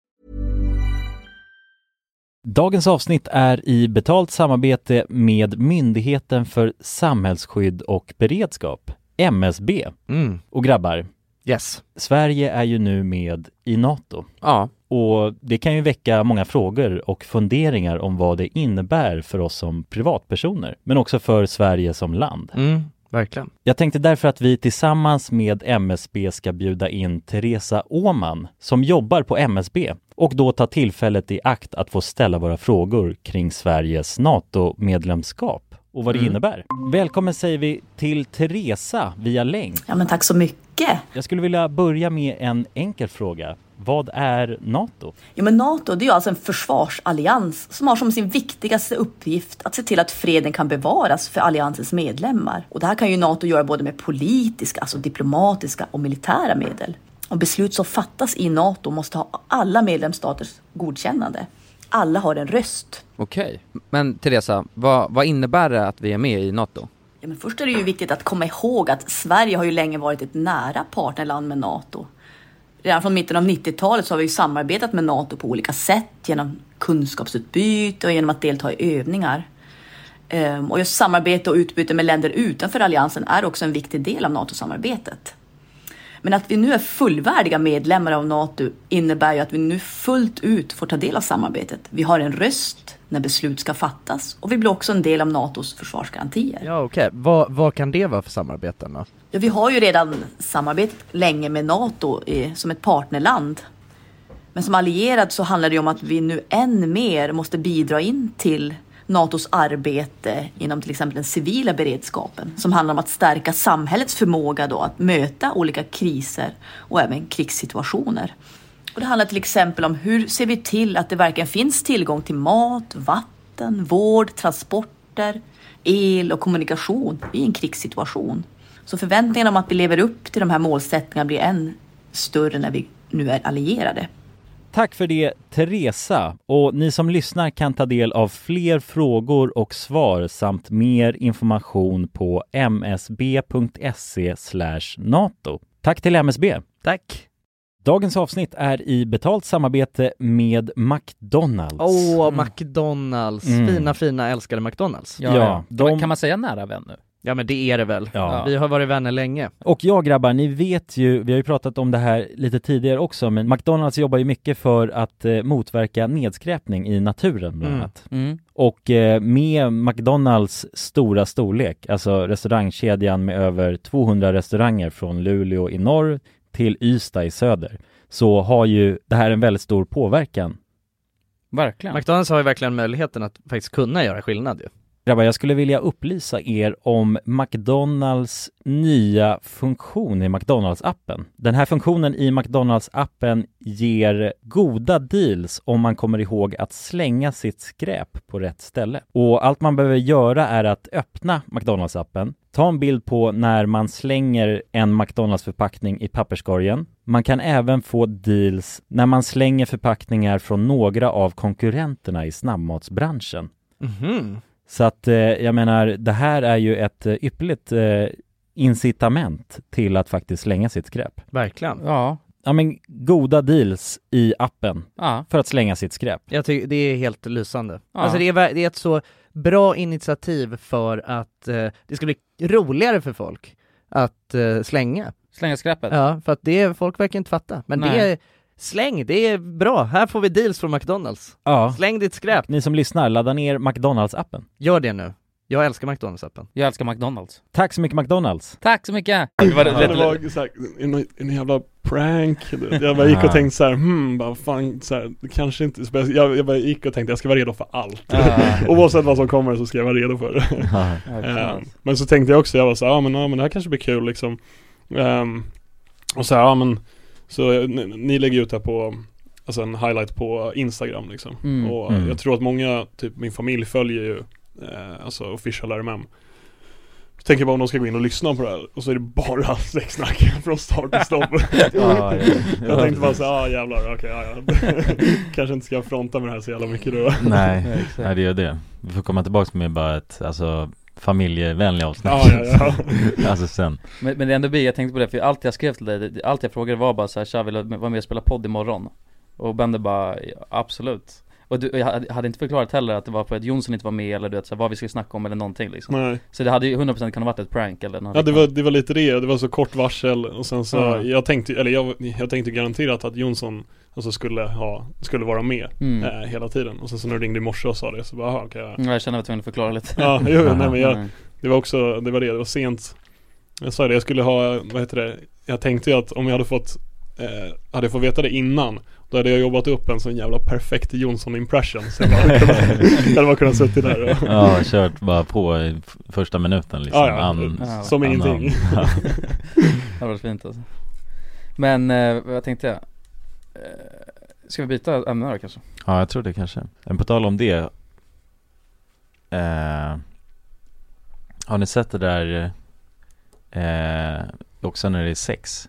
Dagens avsnitt är i betalt samarbete med Myndigheten för samhällsskydd och beredskap, M S B. Mm. Och grabbar, Yes. Sverige är ju nu med i NATO. Ja. Och det kan ju väcka många frågor och funderingar om vad det innebär för oss som privatpersoner, men också för Sverige som land. Mm, verkligen. Jag tänkte därför att vi tillsammans med M S B ska bjuda in Teresa Åman som jobbar på M S B och då ta tillfället i akt att få ställa våra frågor kring Sveriges NATO-medlemskap. och vad det Mm. innebär. Välkommen säger vi till Teresa via länk. Ja, men tack så mycket. Jag skulle vilja börja med en enkel fråga. Vad är NATO? Ja, men NATO, det är ju alltså en försvarsallians som har som sin viktigaste uppgift att se till att freden kan bevaras för alliansens medlemmar. Och det här kan ju NATO göra både med politiska, alltså diplomatiska och militära medel. Och beslut som fattas i NATO måste ha alla medlemsstaters godkännande. Alla har en röst. Okej, men Teresa, vad, vad innebär det att vi är med i NATO? Ja, men först är det ju viktigt att komma ihåg att Sverige har ju länge varit ett nära partnerland med NATO. Redan från mitten av nittiotalet så har vi ju samarbetat med NATO på olika sätt genom kunskapsutbyte och genom att delta i övningar. Ehm, och just samarbete och utbyte med länder utanför alliansen är också en viktig del av NATO-samarbetet. Men att vi nu är fullvärdiga medlemmar av NATO innebär ju att vi nu fullt ut får ta del av samarbetet. Vi har en röst när beslut ska fattas och vi blir också en del av NATOs försvarsgarantier. Ja, okej. Okay. Vad, vad kan det vara för samarbeten då? Ja, vi har ju redan samarbetat länge med NATO i, som ett partnerland. Men som allierad så handlar det om att vi nu än mer måste bidra in till NATOs arbete inom till exempel den civila beredskapen som handlar om att stärka samhällets förmåga då att möta olika kriser och även krigssituationer. Och det handlar till exempel om hur ser vi till att det verkligen finns tillgång till mat, vatten, vård, transporter, el och kommunikation i en krigssituation. Så förväntningarna om att vi lever upp till de här målsättningarna blir än större när vi nu är allierade. Tack för det, Teresa. Och ni som lyssnar kan ta del av fler frågor och svar samt mer information på msb.se slash NATO. Tack till M S B. Tack. Dagens avsnitt är i betalt samarbete med McDonalds. Åh, oh, mm. McDonalds. Mm. Fina, fina, älskade McDonalds. Ja, ja. De... Kan man säga nära vän nu? Ja, men det är det väl. Ja. Vi har varit vänner länge. Och ja, grabbar, ni vet ju, vi har ju pratat om det här lite tidigare också, men McDonalds jobbar ju mycket för att eh, motverka nedskräpning i naturen bland annat. Mm. Mm. Och eh, med McDonalds stora storlek, alltså restaurangkedjan med över tvåhundra restauranger från Luleå i norr till Ystad i söder, så har ju det här en väldigt stor påverkan. Verkligen. McDonalds har ju verkligen möjligheten att faktiskt kunna göra skillnad ju. Grabbar, jag skulle vilja upplysa er om McDonalds nya funktion i McDonalds-appen. Den här funktionen i McDonalds-appen ger goda deals om man kommer ihåg att slänga sitt skräp på rätt ställe. Och allt man behöver göra är att öppna McDonalds-appen, ta en bild på när man slänger en McDonalds-förpackning i papperskorgen. Man kan även få deals när man slänger förpackningar från några av konkurrenterna i snabbmatsbranschen. Mhm. Så att eh, jag menar, det här är ju ett eh, ypperligt eh, incitament till att faktiskt slänga sitt skräp. Verkligen. Ja. Ja, men goda deals i appen Ja. för att slänga sitt skräp. Jag tycker det är helt lysande. Ja. Alltså det är, det är ett så bra initiativ för att eh, det ska bli roligare för folk att eh, slänga. Slänga skräpet? Ja, för att det är, folk verkar inte fatta. Men Nej. det är, släng, det är bra. Här får vi deals från McDonalds. Ja. Släng ditt skräp. Ni som lyssnar, ladda ner McDonalds-appen. Gör det nu. Jag älskar McDonalds-appen. Jag älskar McDonalds. Tack så mycket McDonalds. Tack så mycket. Det var, det var så här, en, en jävla prank. Jag bara gick och tänkte så här, hmm, bara fan, så här, det kanske inte, jag, jag bara gick och tänkte jag ska vara redo för allt. Oavsett vad som kommer så ska jag vara redo för det. Ja, um, men så tänkte jag också, jag var så här, ja men, ja, men det här kanske blir kul liksom. Um, och så här, ja men, så ni, ni lägger ut här på, alltså en highlight på Instagram liksom. Mm. Och Mm. jag tror att många, typ min familj följer ju eh, alltså official R M M. Jag tänker bara om de ska gå in och lyssna på det här, och så är det bara sexsnack från start till stopp. Ja, ja, ja. Jag tänkte bara så ah jävlar, okej, okay, ja, ja. Kanske inte ska fronta med det här så jävla mycket då. Nej, nej, det är det. Vi får komma tillbaka med bara ett, alltså familjevänliga avsnitt. Ja, ja, ja. Alltså sen. Men, men det ändå blir, jag tänkte på det, för allt jag skrev till dig, allt jag frågade var bara så här, tja, vill du vara med och spela podd imorgon? Och Bende bara, ja, absolut. Och du, jag hade inte förklarat heller att det var på att Jonsson inte var med, eller du vet, så här, vad vi skulle snacka om eller någonting liksom. Nej. Så det hade ju hundra procent kunnat varit ett prank eller något. Ja, det var, det var lite det, det var så kort varsel. Och sen så, Mm. jag tänkte, eller jag, jag tänkte garanterat att Jonsson alltså skulle ha, skulle vara med Mm. eh, hela tiden. Och sen så när du ringde i morse och sa det, så bara, aha, okej. Okay, ja. Jag känner att jag var tvungen att förklara lite. Ja, jo, nej men jag, det var också, det var det, det var sent. Jag sa det, jag skulle ha, vad heter det, jag tänkte ju att om jag hade fått eh, hade jag fått veta det innan, då hade jag jobbat upp en sån jävla perfekt Jonsson-impression. Så jag bara kunnat, jag hade bara kunnat sitta där och... Ja, kört bara på i f- första minuten liksom. Ja, ja. An, Ja, som annan. ingenting. Ja. Det var fint alltså. Men eh, vad tänkte jag? Eh, ska vi byta ämne då kanske? Ja, jag tror det kanske. Men på tal om det, eh, har ni sett det där eh, också när det är sex?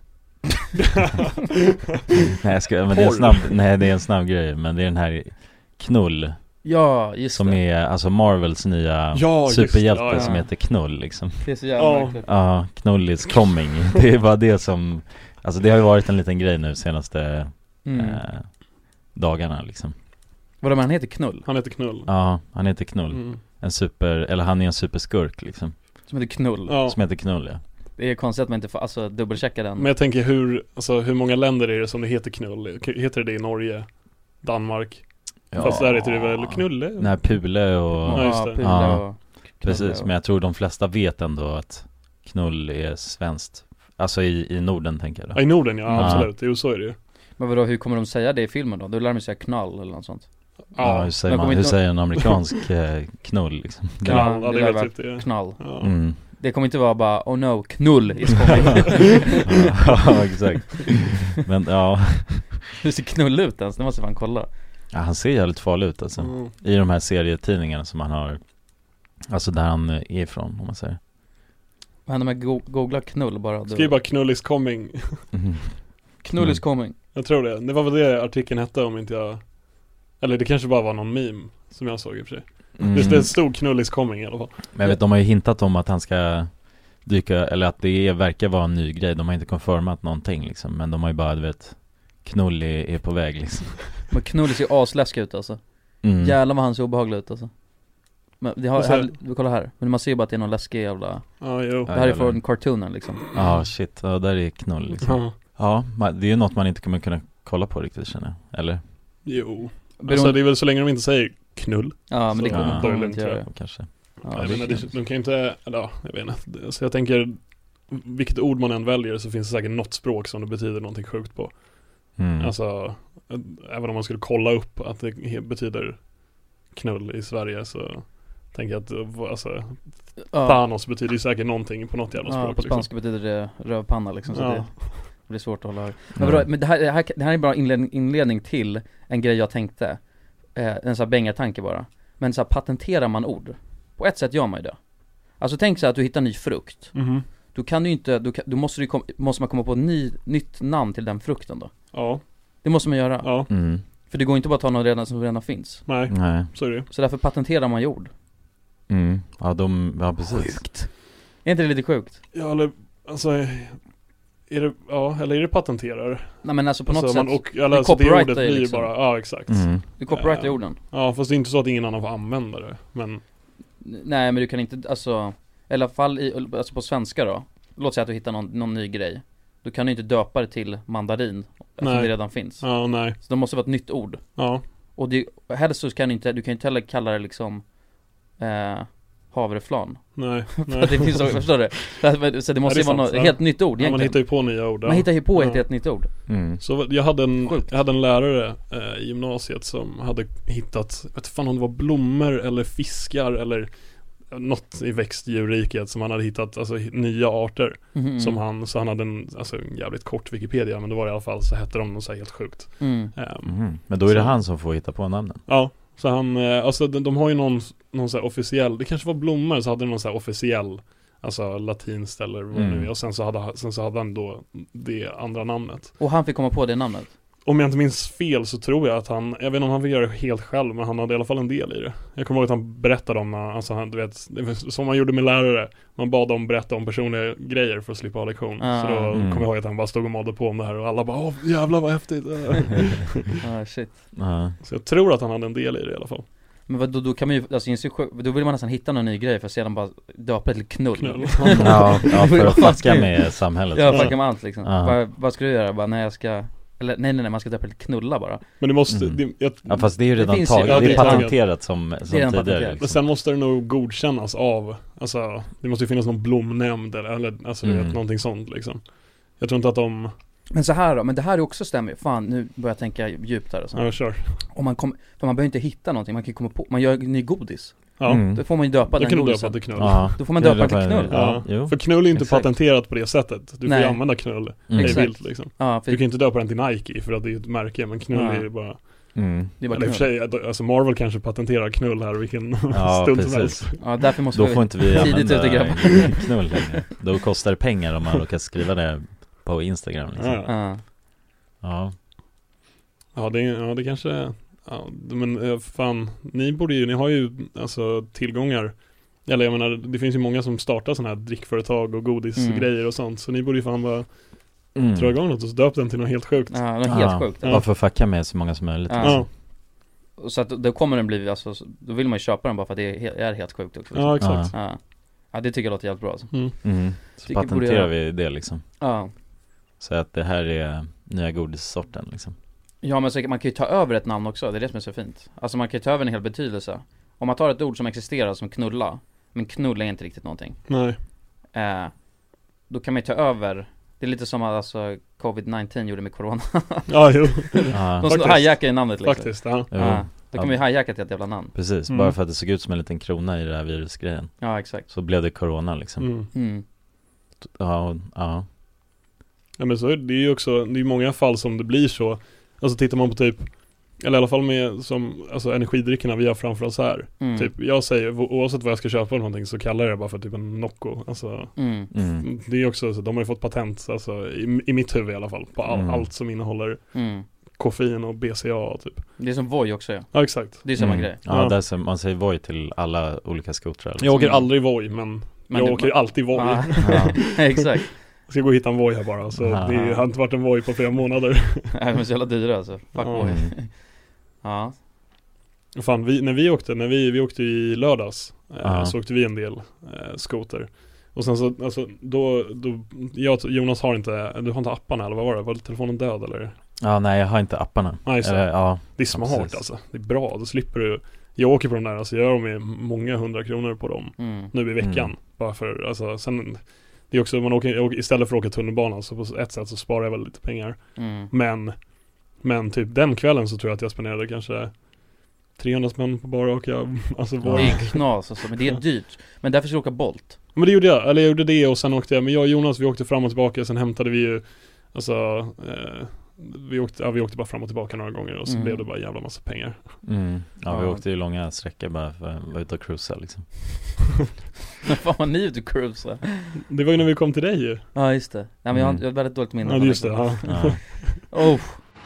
nej, jag ska, men det är en snabb, nej, det är en snabb grej, men det är den här Knull. Ja, just som det. är alltså Marvels nya ja, superhjälte ja, ja. som heter Knull liksom. Det är så jävla ja. märkligt. Ja, Knull is coming. Det är bara det som, alltså det har ju varit en liten grej nu senaste Mm. eh, dagarna liksom. Vadå, men han heter Knull? Han heter Knull. Ja, han heter Knull. Mm. En super, eller han är en superskurk liksom. Som heter Knull? Ja. Som heter Knull, ja. Det är konstigt att man inte får, alltså dubbelchecka den. Men jag tänker hur, alltså hur många länder är det som det heter Knull? Heter det i Norge? Danmark? Ja. Fast där heter det väl Knulle? Nej, Pule och... Ja, just det. Pule Ja, och precis, men jag tror de flesta vet ändå att Knull är svenskt. Alltså i, i Norden tänker jag då. Ja, i Norden, ja, Ja. absolut. Jo, så är det ju. Men vadå, hur kommer de säga det i filmen då? Då lär de säga knall eller något sånt. Ja, hur säger, man, hur säger en amerikansk eh, knull liksom? Knall, ja, Ja, det det vet lär typ det. knall. Ja. Mm. Det kommer inte vara bara, oh no, knull is coming. Ja, exakt. Men ja, Hur ser knull ut ens? Det måste fan kolla. ja, han ser jävligt farlig ut alltså. Mm. I de här serietidningarna som han har, alltså där han är ifrån, om man säger. Vad händer med go- googla knull bara? Skriv bara Knull is coming. Mm. Knull is coming. Jag tror det. Det var väl det artikeln hette, om inte jag... Eller det kanske bara var någon meme som jag såg i och för sig. Mm. Det, det stod Knull is coming i alla fall. Men jag vet, de har ju hintat om att han ska dyka, eller att det är, verkar vara en ny grej. De har inte konfirmat någonting liksom, men de har ju bara, du vet, Knull är, är på väg liksom. Men knull ser asläskig ut alltså. Mm. Jävlar vad han ser obehaglig ut alltså. Men det har, Och så- här, vi kollar här. Men man ser ju bara att det är någon läskig jävla... Ja, jo. Det här är jävlar. från cartoonen liksom. Ja, ah, shit, ja, där är Knull liksom. Ja. Ja, man, det är ju något man inte kommer kunna kolla på riktigt, känner jag. Eller? Jo. Beroende- Alltså det är väl så länge de inte säger knull. Ja, men det Så- kommer Ja. då är det de lugnt, inte tror göra. jag. Kanske. Ja, jag det menar, kan- det, de kan ju inte, eller ja, jag vet inte. Så jag tänker, vilket ord man än väljer så finns det säkert något språk som det betyder någonting sjukt på. Mm. Alltså, även om man skulle kolla upp att det he- betyder knull i Sverige, så tänker jag att alltså, Ja. Thanos betyder ju säkert någonting på något jävla Ja, språk. på spanska betyder det rövpanna liksom, så Ja. det, det blir svårt att hålla. Men, bra, men det, här, det, här, det här är bara inledning, inledning till en grej jag tänkte. eh, En sån här bängartanke bara. Men så här, patenterar man ord? På ett sätt gör man ju det. Alltså tänk så här att du hittar ny frukt. Mhm. Då kan du inte, då, kan, då måste, du kom, måste man komma på ett ny, nytt namn till den frukten då. Ja. Det måste man göra. Ja. Mm. För det går inte bara att ta någon redan som redan finns. Nej, Nej. så är det ju. Så därför patenterar man jord. Mm. Ja, de, ja precis. Är inte det lite sjukt? Ja, eller, alltså, är det, ja, eller är det patenterar? Nej men alltså på Alltså, något man, sätt. och, eller, det alltså, det copyrightar ordet ju blir ju liksom. bara, ja exakt. Mm. Du copyrightar Ja. orden. Ja, fast det är inte så att ingen annan får använda det. Men, Nej men du kan inte, alltså, i alla fall i, alltså på svenska då. Låt säga att du hittar någon, någon ny grej. Då kan du inte döpa det till mandarin, eftersom Nej. det redan finns. ja, nej. Så det måste vara ett nytt ord. Ja, Och det, helst så kan du inte, du kan inte heller kalla det liksom eh, havreflan. nej. För nej. att det finns så, förstår du? Så det måste Ja, ju det är vara sant, något ja. helt nytt ord Ja, egentligen. man hittar ju på nya ord. Ja. Man hittar ju på ett Ja. helt nytt ord. Mm. Så jag hade en, Sjukt. jag hade en lärare eh, i gymnasiet som hade hittat, jag vet fan om det var blommor eller fiskar eller något i växtdjurriket som han hade hittat, alltså nya arter. Mhm. Som han, så han hade en, alltså en jävligt kort Wikipedia, men det var i alla fall, så hette de något så här helt sjukt. Mm. Ehm, Mm. Men då är det Så- han som får hitta på namnen. Ja, så han, eh, alltså de, de har ju någon, någon så här officiell, det kanske var blommor, så hade de någon så här officiell, alltså latinskt eller vad det Mm. nu är, och sen så, hade, sen så hade han då det andra namnet. Och han fick komma på det namnet. Om jag inte minns fel så tror jag att han, jag vet inte om han vill göra det helt själv, men han hade i alla fall en del i det. Jag kommer ihåg att han berättade om, alltså han, du vet, det var som man gjorde med lärare, man bad dem berätta om personliga grejer för att slippa ha lektion. Ah. Så då Mm. kommer jag ihåg att han bara stod och malde på om det här och alla bara, åh jävlar vad häftigt. Ah, shit. Ja. Så jag tror att han hade en del i det i alla fall. Men vad, då, då kan man ju, alltså inse, då vill man nästan hitta någon ny grej för att sedan bara döpa det till knull. Knull. Ja, ja, för att Vad ska fucka jag- med samhället. Ja, fucka med allt liksom. Ja. Vad, vad ska du göra? Bara, nej jag ska, eller nej nej nej, man ska döpa det till knulla bara. Men det måste, Mm. det, jag, Ja, fast det är ju Det redan finns ju- taget, ja, det det är är taget. patenterat som, som redan tidigare patenterat. Men liksom. sen måste det nog godkännas av, alltså det måste ju finnas någon blomnämnd eller, eller alltså du Mm. vet, någonting sånt liksom. Jag tror inte att de, Men så här då, men det här är också stämmer. Fan, nu börjar jag tänka djupt här och så. Ja, kör. Om man kom, för man behöver inte hitta någonting, man kan komma på, man gör ny godis. Ja. Mm. Då får man ju döpa Då den kan du godisen. döpa till knull. Ja. Då får man döpa till knull. Ja. Jo. För knull är inte Exakt. patenterat på det sättet. Du får Nej. ju använda knull. Mm. Det är vilt liksom. Ja, för Du kan inte döpa den till Nike för att det är ett märke, men knull Ja. är ju bara... Mm. det är bara Eller i och för knull. sig, alltså Marvel kanske patenterar knull här vilken Ja, stund som precis. helst. Ja, därför måste Då vi får inte vi tidigt ute, använda grabbar. knull längre. Då kostar det pengar om man råkar skriva det på Instagram liksom. Ja. Ja. Ja. Ja, det, ja, det kanske... Ja, men eh, fan, ni borde ju, ni har ju alltså tillgångar. Eller jag menar, det finns ju många som startar sådana här drickföretag och godisgrejer Mm. och sånt. Så ni borde ju fan bara Mm. dra igång något och så döp den till något helt sjukt. Ja, det är Ja. helt sjukt. Bara för att fucka med så många som möjligt. Ja. liksom. Ja, Så att då kommer den bli, alltså, då vill man ju köpa den bara för att det är, he- är helt sjukt också. ja exakt. Ja. Ja, det tycker jag låter helt bra alltså. Mm. Mm. Så Tycker vi borde patenterar göra- vi det liksom. Ja. Så att det här är nya godissorten liksom. Ja, men så, man kan ju ta över ett namn också, det är det som är så fint. Alltså man kan ju ta över en hel betydelse. Om man tar ett ord som existerar som knulla, men knull är inte riktigt någonting. Nej. Eh, då kan man ju ta över. Det är lite som att alltså, covid nitton gjorde med corona. Ja, jo. Ja. De Faktiskt. hijackar i namnet liksom. Faktiskt, ja. Jo. Ja, då kan Ja. vi hijacka till ett jävla namn. Precis, Mm. bara för att det såg ut som en liten krona i den här virusgrejen. Ja, exakt. Så blev det corona liksom. Mm. Mm. Ja, och, ja. Ja, men så är det, det är ju också, det är många fall som det blir så. Alltså tittar man på typ, eller i alla fall med som, alltså energidryckerna vi har framför oss här. Mm. Typ, jag säger, o- oavsett vad jag ska köpa eller någonting så kallar jag det bara för typ en Nocco. Alltså, Mm. Mm. det är också så, de har ju fått patent, alltså i, i mitt huvud i alla fall, på all, Mm. allt som innehåller Mm. koffein och B C A typ. Det är som Voi också, ja. Ja, exakt. Det är samma Mm. grej. Ja, Ja. där som, man säger Voi till alla olika skotrar liksom. Jag åker Mm. aldrig Voi, men, Men jag det- åker alltid Voi. Ja. Ja. Exakt. Jag ska gå och hitta en Voi här bara, så Ja. det har inte varit en Voi på flera månader. Nej, de är så jävla dyra alltså. Fuck Ja. Voi. Mm. Ja. Fan, vi, när vi åkte, när vi, vi åkte i lördags eh, Ja. så åkte vi en del eh, skoter. Och sen så, alltså, då, då jag och Jonas har inte, du har inte apparna eller vad var det? Var telefonen död eller? Ja, nej jag har inte apparna. Nej, så. Eller, ja. Det är smart Ja, precis. alltså, det är bra, då slipper du. Jag åker på de där, alltså jag gör med många hundra kronor på dem Mm. nu i veckan. Mm. Bara för, alltså sen, det är också, man åker, jag åker, istället för att åka tunnelbana så på ett sätt så sparar jag väl lite pengar. Mm. Men, men typ den kvällen så tror jag att jag spenderade kanske trehundra spänn på bara och jag, alltså Ja. Det är knas alltså, men det är dyrt. Men därför ska du åka Bolt. Men det gjorde jag, eller jag gjorde det och sen åkte jag, men jag och Jonas vi åkte fram och tillbaka, sen hämtade vi ju, alltså, eh, vi, åkte, ja, vi åkte bara fram och tillbaka några gånger och så Mm. blev det bara jävla massa pengar. Mm. Ja, vi Ja. åkte ju långa sträckor bara för att vara ute och cruisa liksom. Fan vad ni är ute och cruisa. Det var ju när vi kom till dig ju. Ja, just det. Nej, men jag har, Mm. jag har väldigt dåligt minne. Ja, från just det, ja. Ja. Oh.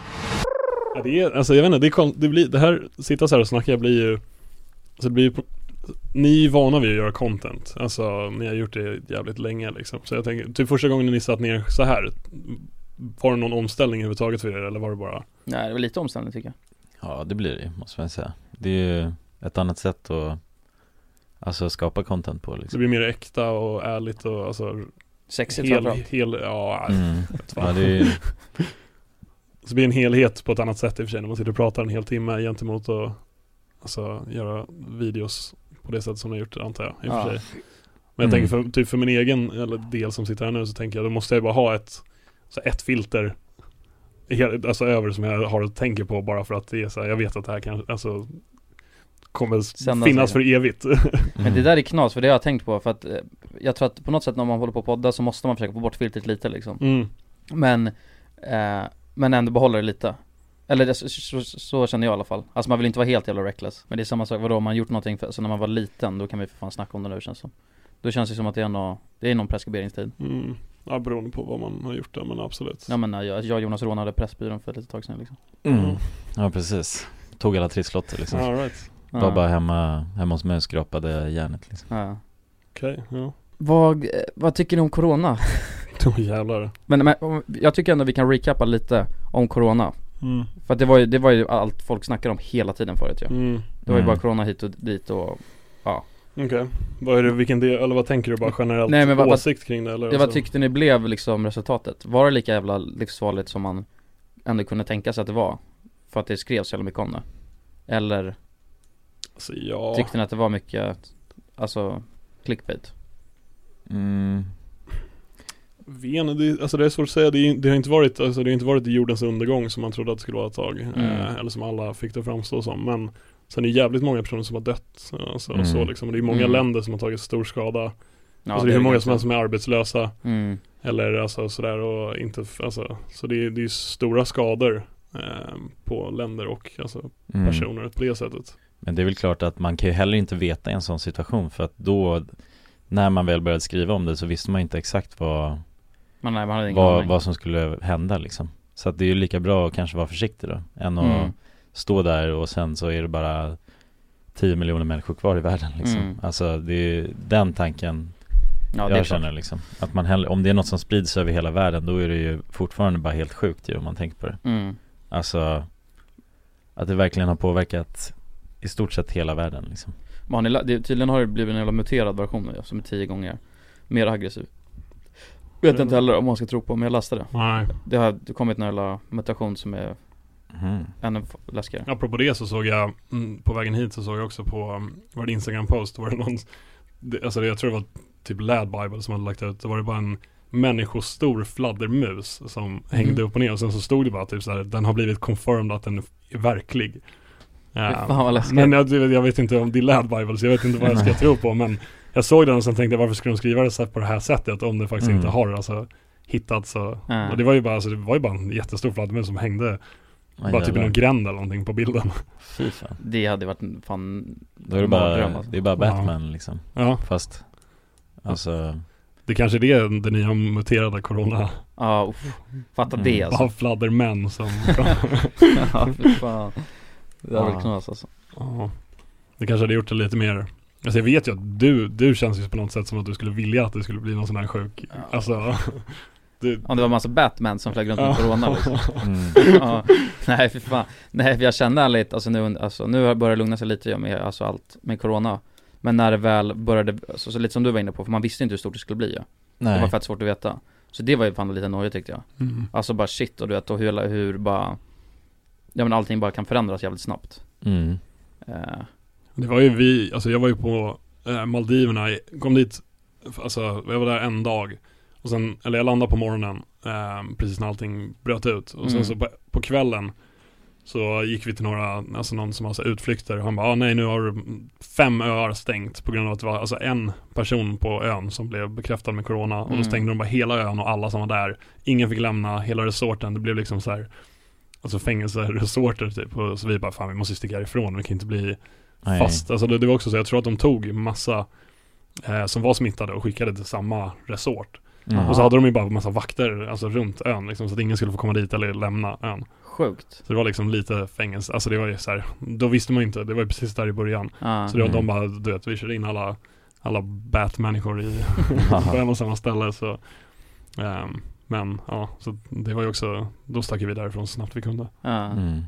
Ja, det är, alltså jag vet inte, det, är kon- det blir, det här, sitta så här och snacka blir ju, alltså det blir ju, ni är ju vana vid att göra content, alltså ni har gjort det jävligt länge liksom, så jag tänker, typ första gången ni satt ner så här, var det någon omställning överhuvudtaget för er eller var det bara? Nej, det var lite omställning tycker jag. Ja, det blir det ju, måste man säga. Det är ju ett annat sätt att alltså skapa content på Det liksom. blir mer äkta och ärligt och alltså Sexigt hel, framförallt. hel, ja, Mm. vet fan. Ja, det är ju, Så det blir en helhet på ett annat sätt i och för sig när man sitter och pratar en hel timme gentemot att alltså, göra videos på det sättet som ni har gjort, antar jag, i och Ja. för sig. Men jag Mm. tänker för, typ för min egen eller del som sitter här nu så tänker jag, då måste jag bara ha ett så ett filter hel, alltså över som jag har och tänker på bara för att det är så här, jag vet att det här kan, alltså kommer Sändas finnas igen. för evigt. Men det där är knas, för det har jag tänkt på. För att eh, jag tror att på något sätt när man håller på att podda så måste man försöka få bort filtret lite liksom. Mm. Men eh, Men ändå behålla det lite. Eller det, så, så, så känner jag i alla fall. Alltså man vill inte vara helt jävla reckless. Men det är samma sak, vadå, om man gjort någonting för, så när man var liten, då kan vi för fan snacka om det nu, känns som. Då känns det som att det är någon, det är någon preskriberingstid. Mm. Ja, beroende på vad man har gjort där, men absolut. Ja, men jag, jag och Jonas rånade Pressbyrån för ett litet tag sedan liksom. mm. Ja, precis. Tog alla trisslotter liksom. All right. Var Ja. bara hemma, hemma hos mig och skrapade järnet liksom. Ja. Okej, okay, ja. Vad, eh, vad tycker ni om corona? Då jävlar. Men, men om- jag tycker ändå vi kan recappa lite om corona. Mm. För att det var ju, det var ju allt folk snackar om hela tiden förut ju. Mm. Det var ju Mm. bara corona hit och dit och ja. Okej. Okay. Vad är det, vilken del, eller vad tänker du bara generellt? Nej, men vad- åsikt kring det eller? Det, vad alltså? tyckte ni blev liksom resultatet? Var det lika jävla livsfarligt som man ändå kunde tänka sig att det var? För att det skrevs så jävla mycket om det? Eller Alltså, ja. tyckte ni att det var mycket, alltså, clickbait? Mm. Ven, det, alltså det är svårt att säga, det, det har inte varit alltså det har inte varit jordens undergång som man trodde att det skulle vara ett tag, mm. eh, eller som alla fick det framstå som, men sen är det jävligt många personer som har dött, alltså, mm. så liksom, och det är många mm. länder som har tagit stor skada, ja, alltså det är hur många som, som är arbetslösa, mm. eller alltså sådär, och inte, alltså, så det är, det är stora skador eh, på länder och alltså, mm. personer på det sättet. Men det är väl klart att man kan ju heller inte veta i en sån situation, för att då, när man väl började skriva om det, så visste man inte exakt vad man, nej, man hade vad, vad som skulle hända liksom. Så att det är ju lika bra att kanske vara försiktig då, än att mm. stå där och sen så är det bara tio miljoner människor kvar i världen liksom. Mm. Alltså det är den tanken, ja, jag känner liksom, att man hellre, om det är något som sprids över hela världen, då är det ju fortfarande bara helt sjukt ju, om man tänker på det. Mm. Alltså att det verkligen har påverkat i stort sett hela världen liksom. Man är, det, tydligen har det blivit en jävla muterad version ja, som är tio gånger mer aggressiv. Vet mm. inte heller om man ska tro på, men jag läste det. Nej. Det har det kommit en jävla mutation som är mm. ännu läskigare. Apropå det så såg jag mm, på vägen hit så såg jag också på var det Instagram-post, var det någon det, alltså det, jag tror det var typ Lad Bible som hade lagt ut, då var det bara en människostor fladdermus som mm. hängde upp och ner, och sen så stod det bara typ så här, den har blivit confirmed att den är verklig. Ja, fan, men jag, jag vet inte om det är Lad Bible, så jag vet inte vad jag ska tro på, men jag såg den och sen tänkte jag, varför skulle de skriva det så på det här sättet om det faktiskt mm. inte har alltså, hittats så. Mm. Och det var ju bara alltså, det var ju bara en jättestor fladdermus som hängde Aj, bara typ i någon gränd eller någonting på bilden. Fy fan. Det hade varit en fan. Då är det bara alltså. Det är bara Batman ja. liksom. Ja. Fast alltså det kanske är det, det nya muterade corona. Ja, uh, fatta mm. det alltså. Bara fladdermän som ja, för fan. Det är ja. väl knas alltså. Ja. Det kanske hade gjort det lite mer. Alltså jag vet ju att du, du känns ju på något sätt som att du skulle vilja att det skulle bli någon sån här sjuk. Ja. Alltså du... Om det var massa Batman som flög runt med corona liksom. Mm. Ja. Nej för fan. Nej för jag kände lite, alltså nu, alltså, nu börjar det lugna sig lite med alltså, allt med corona. Men när det väl började, alltså, så lite som du var inne på, för man visste inte hur stort det skulle bli ja. Nej. Det var fett svårt att veta. Så det var ju fan lite nöjligt tyckte jag. Mm. Alltså bara shit, och du vet, och hur, hur bara ja men allting bara kan förändras jävligt snabbt. Mm. Uh. Det var ju vi, alltså jag var ju på eh, Maldiverna, kom dit, alltså jag var där en dag och sen, eller jag landade på morgonen eh, precis när allting bröt ut, och sen mm. så på, på kvällen så gick vi till några, alltså någon som har så utflykter, och han bara, ah, nej nu har fem öar stängt på grund av att det var alltså en person på ön som blev bekräftad med corona, mm. och då stängde de bara hela ön och alla som var där, ingen fick lämna hela resorten, det blev liksom så här, alltså fängelseresorter typ, och så vi bara, fan vi måste sticka ifrån, det kan inte bli Nej. fast, alltså det, det var också så, jag tror att de tog massa eh, som var smittade och skickade till samma resort. Mm. Och så hade de ju bara massa vakter alltså runt ön liksom, så att ingen skulle få komma dit eller lämna ön. Sjukt. Så det var liksom lite fängelse, alltså det var ju så här, då visste man ju inte, det var ju precis där i början. Ah. Så det var mm. de bara, du vet, vi körde in alla alla Bat-människor i på en och samma ställe, så um, men ja, så det var ju också, då stack vi därifrån så snabbt vi kunde. Ja. Mm.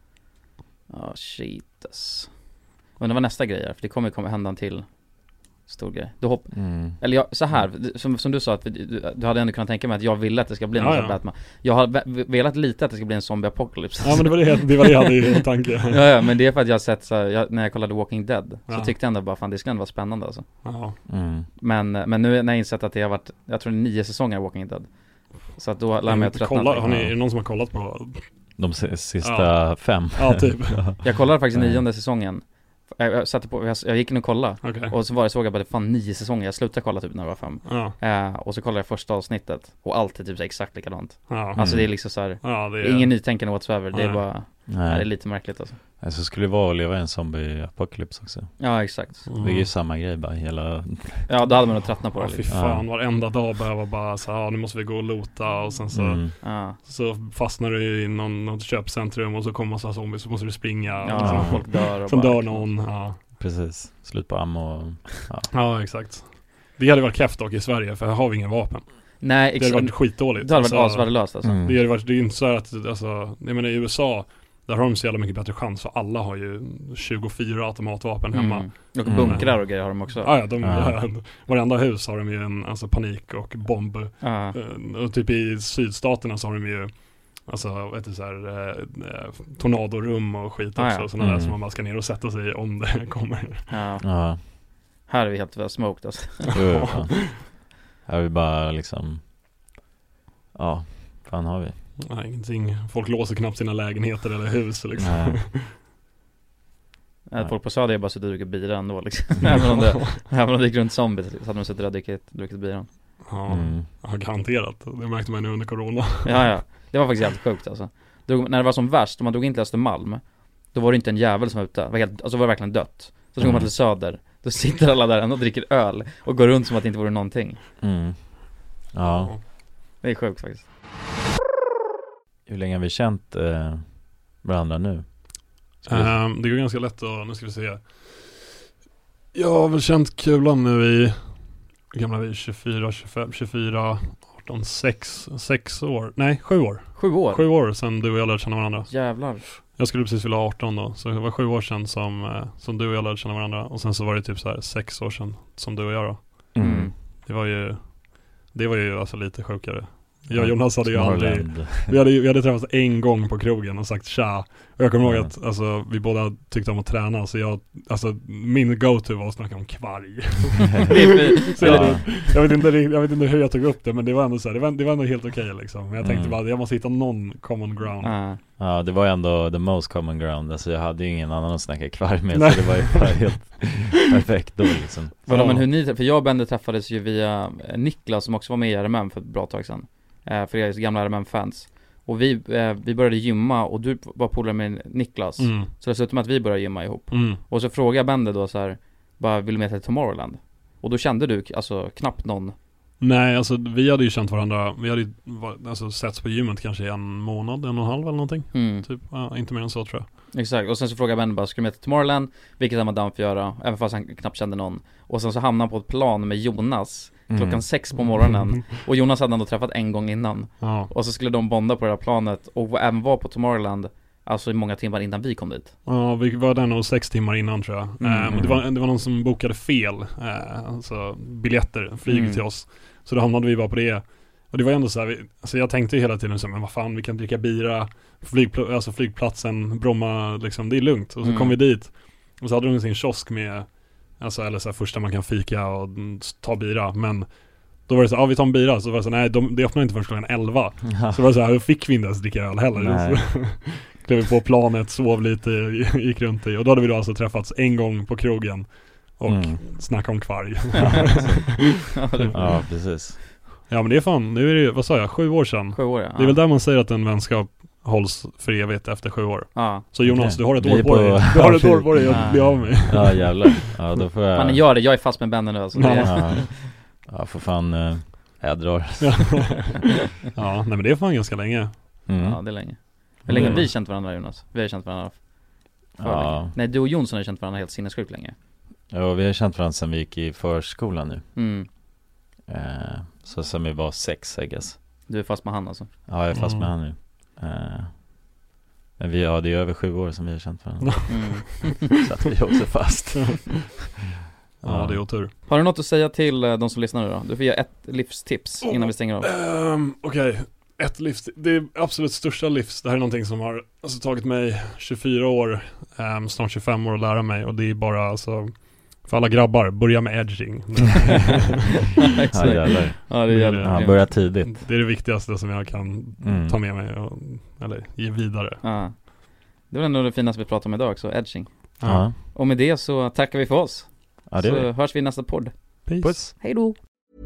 Oh, shit ass. Men det var nästa grej här, för det kommer komma hända en till stor grej. Du hopp mm. Eller jag, så här, som, som du sa att du, du hade ändå kunnat tänka mig att jag ville att det ska bli ja, en ja. Batman. Jag har velat lite att det ska bli en zombie apocalypse. Ja, men det var det, det var det jag hade i tanke. ja, ja, men det är för att jag har sett så här, jag, när jag kollade Walking Dead så ja. tyckte jag ändå bara fan det ska ändå vara spännande alltså. Ja. Mm. Men men nu när jag insett att det har varit, jag tror nio säsonger av Walking Dead. Så att då lär mig att tröttna. Kolla, har ni, är det någon som har kollat på de sista ja. fem? Ja, typ. Jag kollade faktiskt nionde säsongen. Jag satte på, jag, jag gick in och kollade okay. och så var det, såg jag bara det fan nio säsonger. Jag slutade kolla typ när det var fem ja. eh, och så kollade jag första avsnittet och allt är typ så exakt likadant. Ja. Alltså det är liksom så här, ja, det är ingen nytänkande whatsoever. Det är bara nej. Det är lite märkligt alltså. Alltså skulle det vara att leva i en zombie-apocalypse också. Ja, exakt. Mm. Det är ju samma grej bara hela. Ja, då hade man nog tröttnat på det. Ja, fy fan, ja. varenda dag behöver bara så ja, nu måste vi gå och lota och sen så mm. ja. så fastnar du i någon, något köpcentrum och så kommer massa zombies, så måste du springa ja. och sen folk dör och sen dör någon. Ja. Precis, slut på ammo. Ja. ja, exakt. Det hade varit kräft dock i Sverige, för här har vi ingen vapen. Nej, exakt. Det hade varit skitdåligt. Det hade varit alltså, asvärdelöst alltså. Mm. Det hade varit, det är inte så att alltså, jag menar i U S A där har de så jävla mycket bättre chans, för alla har ju tjugofyra automatvapen hemma. Mm. Och bunkrar och grejer har de också. Ja, ja, de, ja. Ja, varenda hus har de ju en alltså, panik och bomb. Ja. Och typ i sydstaterna så har de ju alltså, vet du, så här, eh, tornadorum och skit ah, också. Ja. Sådana mm. där som man bara ska ner och sätta sig om det kommer. Ja. Ja. Här är vi helt väl smoked alltså. Ja. Här är vi bara liksom Ja, fan har vi? Nej, ingenting. Folk låser knappt sina lägenheter eller hus liksom. Nej. Nej. Folk på Söder är bara suttit och druckit bira ändå liksom. även, om det, även om det gick runt zombies så hade de suttit och druckit, druckit bira. Ja, Mm. ja, garanterat. Det märkte man nu under corona. Ja, ja. Det var faktiskt helt sjukt alltså. Drog, när det var som värst, om man drog in till Östermalm, då var det inte en jävel som var ute. Det var helt, alltså var det verkligen dött. Så drog Mm. man till Söder, då sitter alla där och dricker öl och går runt som att det inte vore någonting. Mm. Ja. Det är sjukt faktiskt. Hur länge har vi känt eh, varandra nu? Ska vi- Um, det går ganska lätt att, nu ska vi se. Jag har väl känt Kulan nu i, hur gamla är vi? tjugofyra, tjugofem, tjugofyra, arton, sex, sex år. Nej, sju år. Sju år? Sju år sedan du och jag lärde känna varandra. Jävlar. Jag skulle precis fylla arton då, så det var sju år sedan som, eh, som du och jag lärde känna varandra. Och sen så var det typ så här sex år sedan som du och jag då. Mm. Det var ju, det var ju alltså lite sjukare. Jag och Jonas hade ju Snorland. aldrig, vi hade, vi hade träffats en gång på krogen och sagt tja. Och jag kommer ihåg att alltså, vi båda tyckte om att träna, så jag, alltså min go-to var att snacka om kvarg. Så jag, Ja. jag, vet inte, jag vet inte hur jag tog upp det, men det var ändå så här, det var, det var ändå helt okej liksom. Men jag tänkte Mm. bara, jag måste hitta någon common ground. Ja. Ja, det var ju ändå the most common ground. Alltså jag hade ju ingen annan att snacka kvar med. Nej. Så det var ju bara helt perfekt då liksom. Vadå, men hur ni, för jag och Bende träffades ju via eh, Niklas som också var med i R M M för ett bra tag sedan. Eh, för jag är så gamla R M M-fans. Och vi, eh, vi började gymma och du var polare med Niklas. Mm. Så det slutade med att vi började gymma ihop. Mm. Och så frågade jag Bende då så här, bara vill du med till Tomorrowland? Och då kände du alltså knappt någon. Nej, alltså vi hade ju känt varandra. Vi hade ju va- alltså, setts på gymmet kanske i en månad, en och en halv eller någonting. Mm. Typ, ja, inte mer än så tror jag. Exakt, och sen så frågade jag Bende bara, ska du med till Tomorrowland? Vilket han var down för att göra, även fast han knappt kände någon. Och sen så hamnade han på ett plan med Jonas klockan Mm. sex på morgonen. Och Jonas hade han då träffat en gång innan. Ja. Och så skulle de bonda på det här planet och även vara på Tomorrowland, alltså i många timmar innan vi kom dit. Ja, vi var där nog sex timmar innan tror jag. Mm. Eh, men det var, det var någon som bokade fel, eh, alltså biljetter, flyg Mm. till oss. Så då hamnade vi bara på det. Och det var ändå så här, vi, alltså jag tänkte ju hela tiden så här, men vad fan, vi kan dricka bira, flygpl- alltså flygplatsen, Bromma, liksom, det är lugnt. Och så Mm. kom vi dit, och så hade de sin kiosk med, alltså eller så här, första man kan fika och mm, ta bira, men då var det så här, ja vi tar en bira, så var det så här, nej de, det öppnar inte förrän klockan elva. Så var det så här, då fick vi inte ens dricka öl heller. Nej. Så klev vi på planet, sov lite, gick runt i, och då hade vi då alltså träffats en gång på krogen och Mm. snacka om kvarg. Ja, precis. Ja men det är fan, nu är det, vad sa jag, sju år sedan. Sju år, ja. Det är väl där man säger att en vänskap hålls för evigt efter sju år. Ja. Så Jonas, Okej. du har ett Vi år är på, på- dig. Du har Ja, ett år på dig Ja. att bli av med. Ja, jävlar. Ja, då får jag... Fan, gör det, jag är fast med Bende nu alltså. Det är... Ja, ja för fan, eh, jag drar. Ja. Ja, nej men det är fan ganska länge. Mm. Ja, det är länge. Hur länge har Mm. vi känt varandra, Jonas? Vi har känt varandra för Ja. länge. Nej, du och Jonsson har känt varandra helt sinnessjukt länge. Ja, vi har känt varandra sedan vi gick i förskolan nu. Mm. Eh, så sen vi var sex, I guess. Du är fast med han alltså. Ja, jag är fast med Mm. han nu. Eh, men vi, ja, det är över sju år sedan vi har känt varandra. Mm. Så att vi är också fast. Ja, det är otur. Har du något att säga till eh, de som lyssnar nu då? Du får ge ett livstips innan vi stänger av. Um, Okej, ett livs, det är absolut största livs. Det här är någonting som har alltså, tagit mig tjugofyra år, um, snart tjugofem år att lära mig. Och det är bara alltså, för alla grabbar, börja med edging. Ja, jävlar. Ja, det är jävligt. Ja, börja tidigt. Det är det viktigaste som jag kan Mm. ta med mig och, eller ge vidare. Ja. Det var ändå det finaste vi pratade om idag också, edging. Ja. Och med det så tackar vi för oss. Ja, det så är vi. hörs vi i nästa podd. Peace. Puss. Hej då.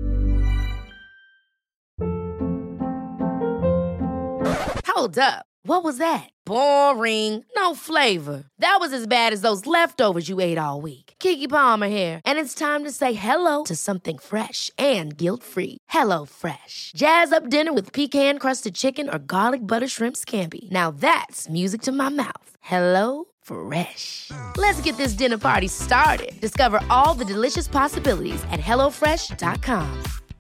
Hold up. What was that? Boring. No flavor. That was as bad as those leftovers you ate all week. Keke Palmer here, and it's time to say hello to something fresh and guilt-free. Hello Fresh. Jazz up dinner with pecan-crusted chicken or garlic butter shrimp scampi. Now that's music to my mouth. Hello Fresh. Let's get this dinner party started. Discover all the delicious possibilities at hello fresh dot com.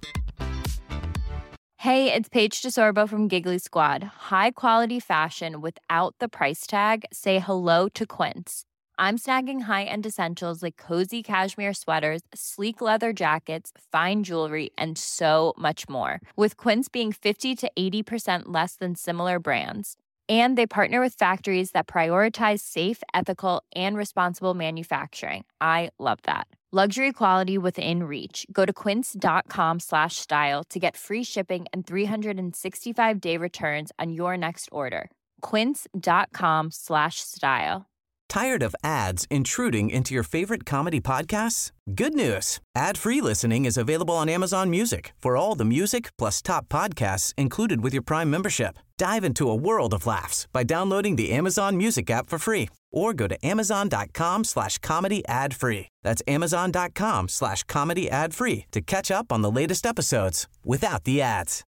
Hey, it's Paige DeSorbo from Giggly Squad. High quality fashion without the price tag. Say hello to Quince. I'm snagging high-end essentials like cozy cashmere sweaters, sleek leather jackets, fine jewelry, and so much more. With Quince being fifty to eighty percent less than similar brands. And they partner with factories that prioritize safe, ethical, and responsible manufacturing. I love that. Luxury quality within reach. Go to quince.com slash style to get free shipping and three sixty-five day returns on your next order. Quince.com slash style. Tired of ads intruding into your favorite comedy podcasts? Good news. Ad-free listening is available on Amazon Music for all the music plus top podcasts included with your Prime membership. Dive into a world of laughs by downloading the Amazon Music app for free or go to amazon.com slash comedy ad free. That's amazon.com slash comedy ad free to catch up on the latest episodes without the ads.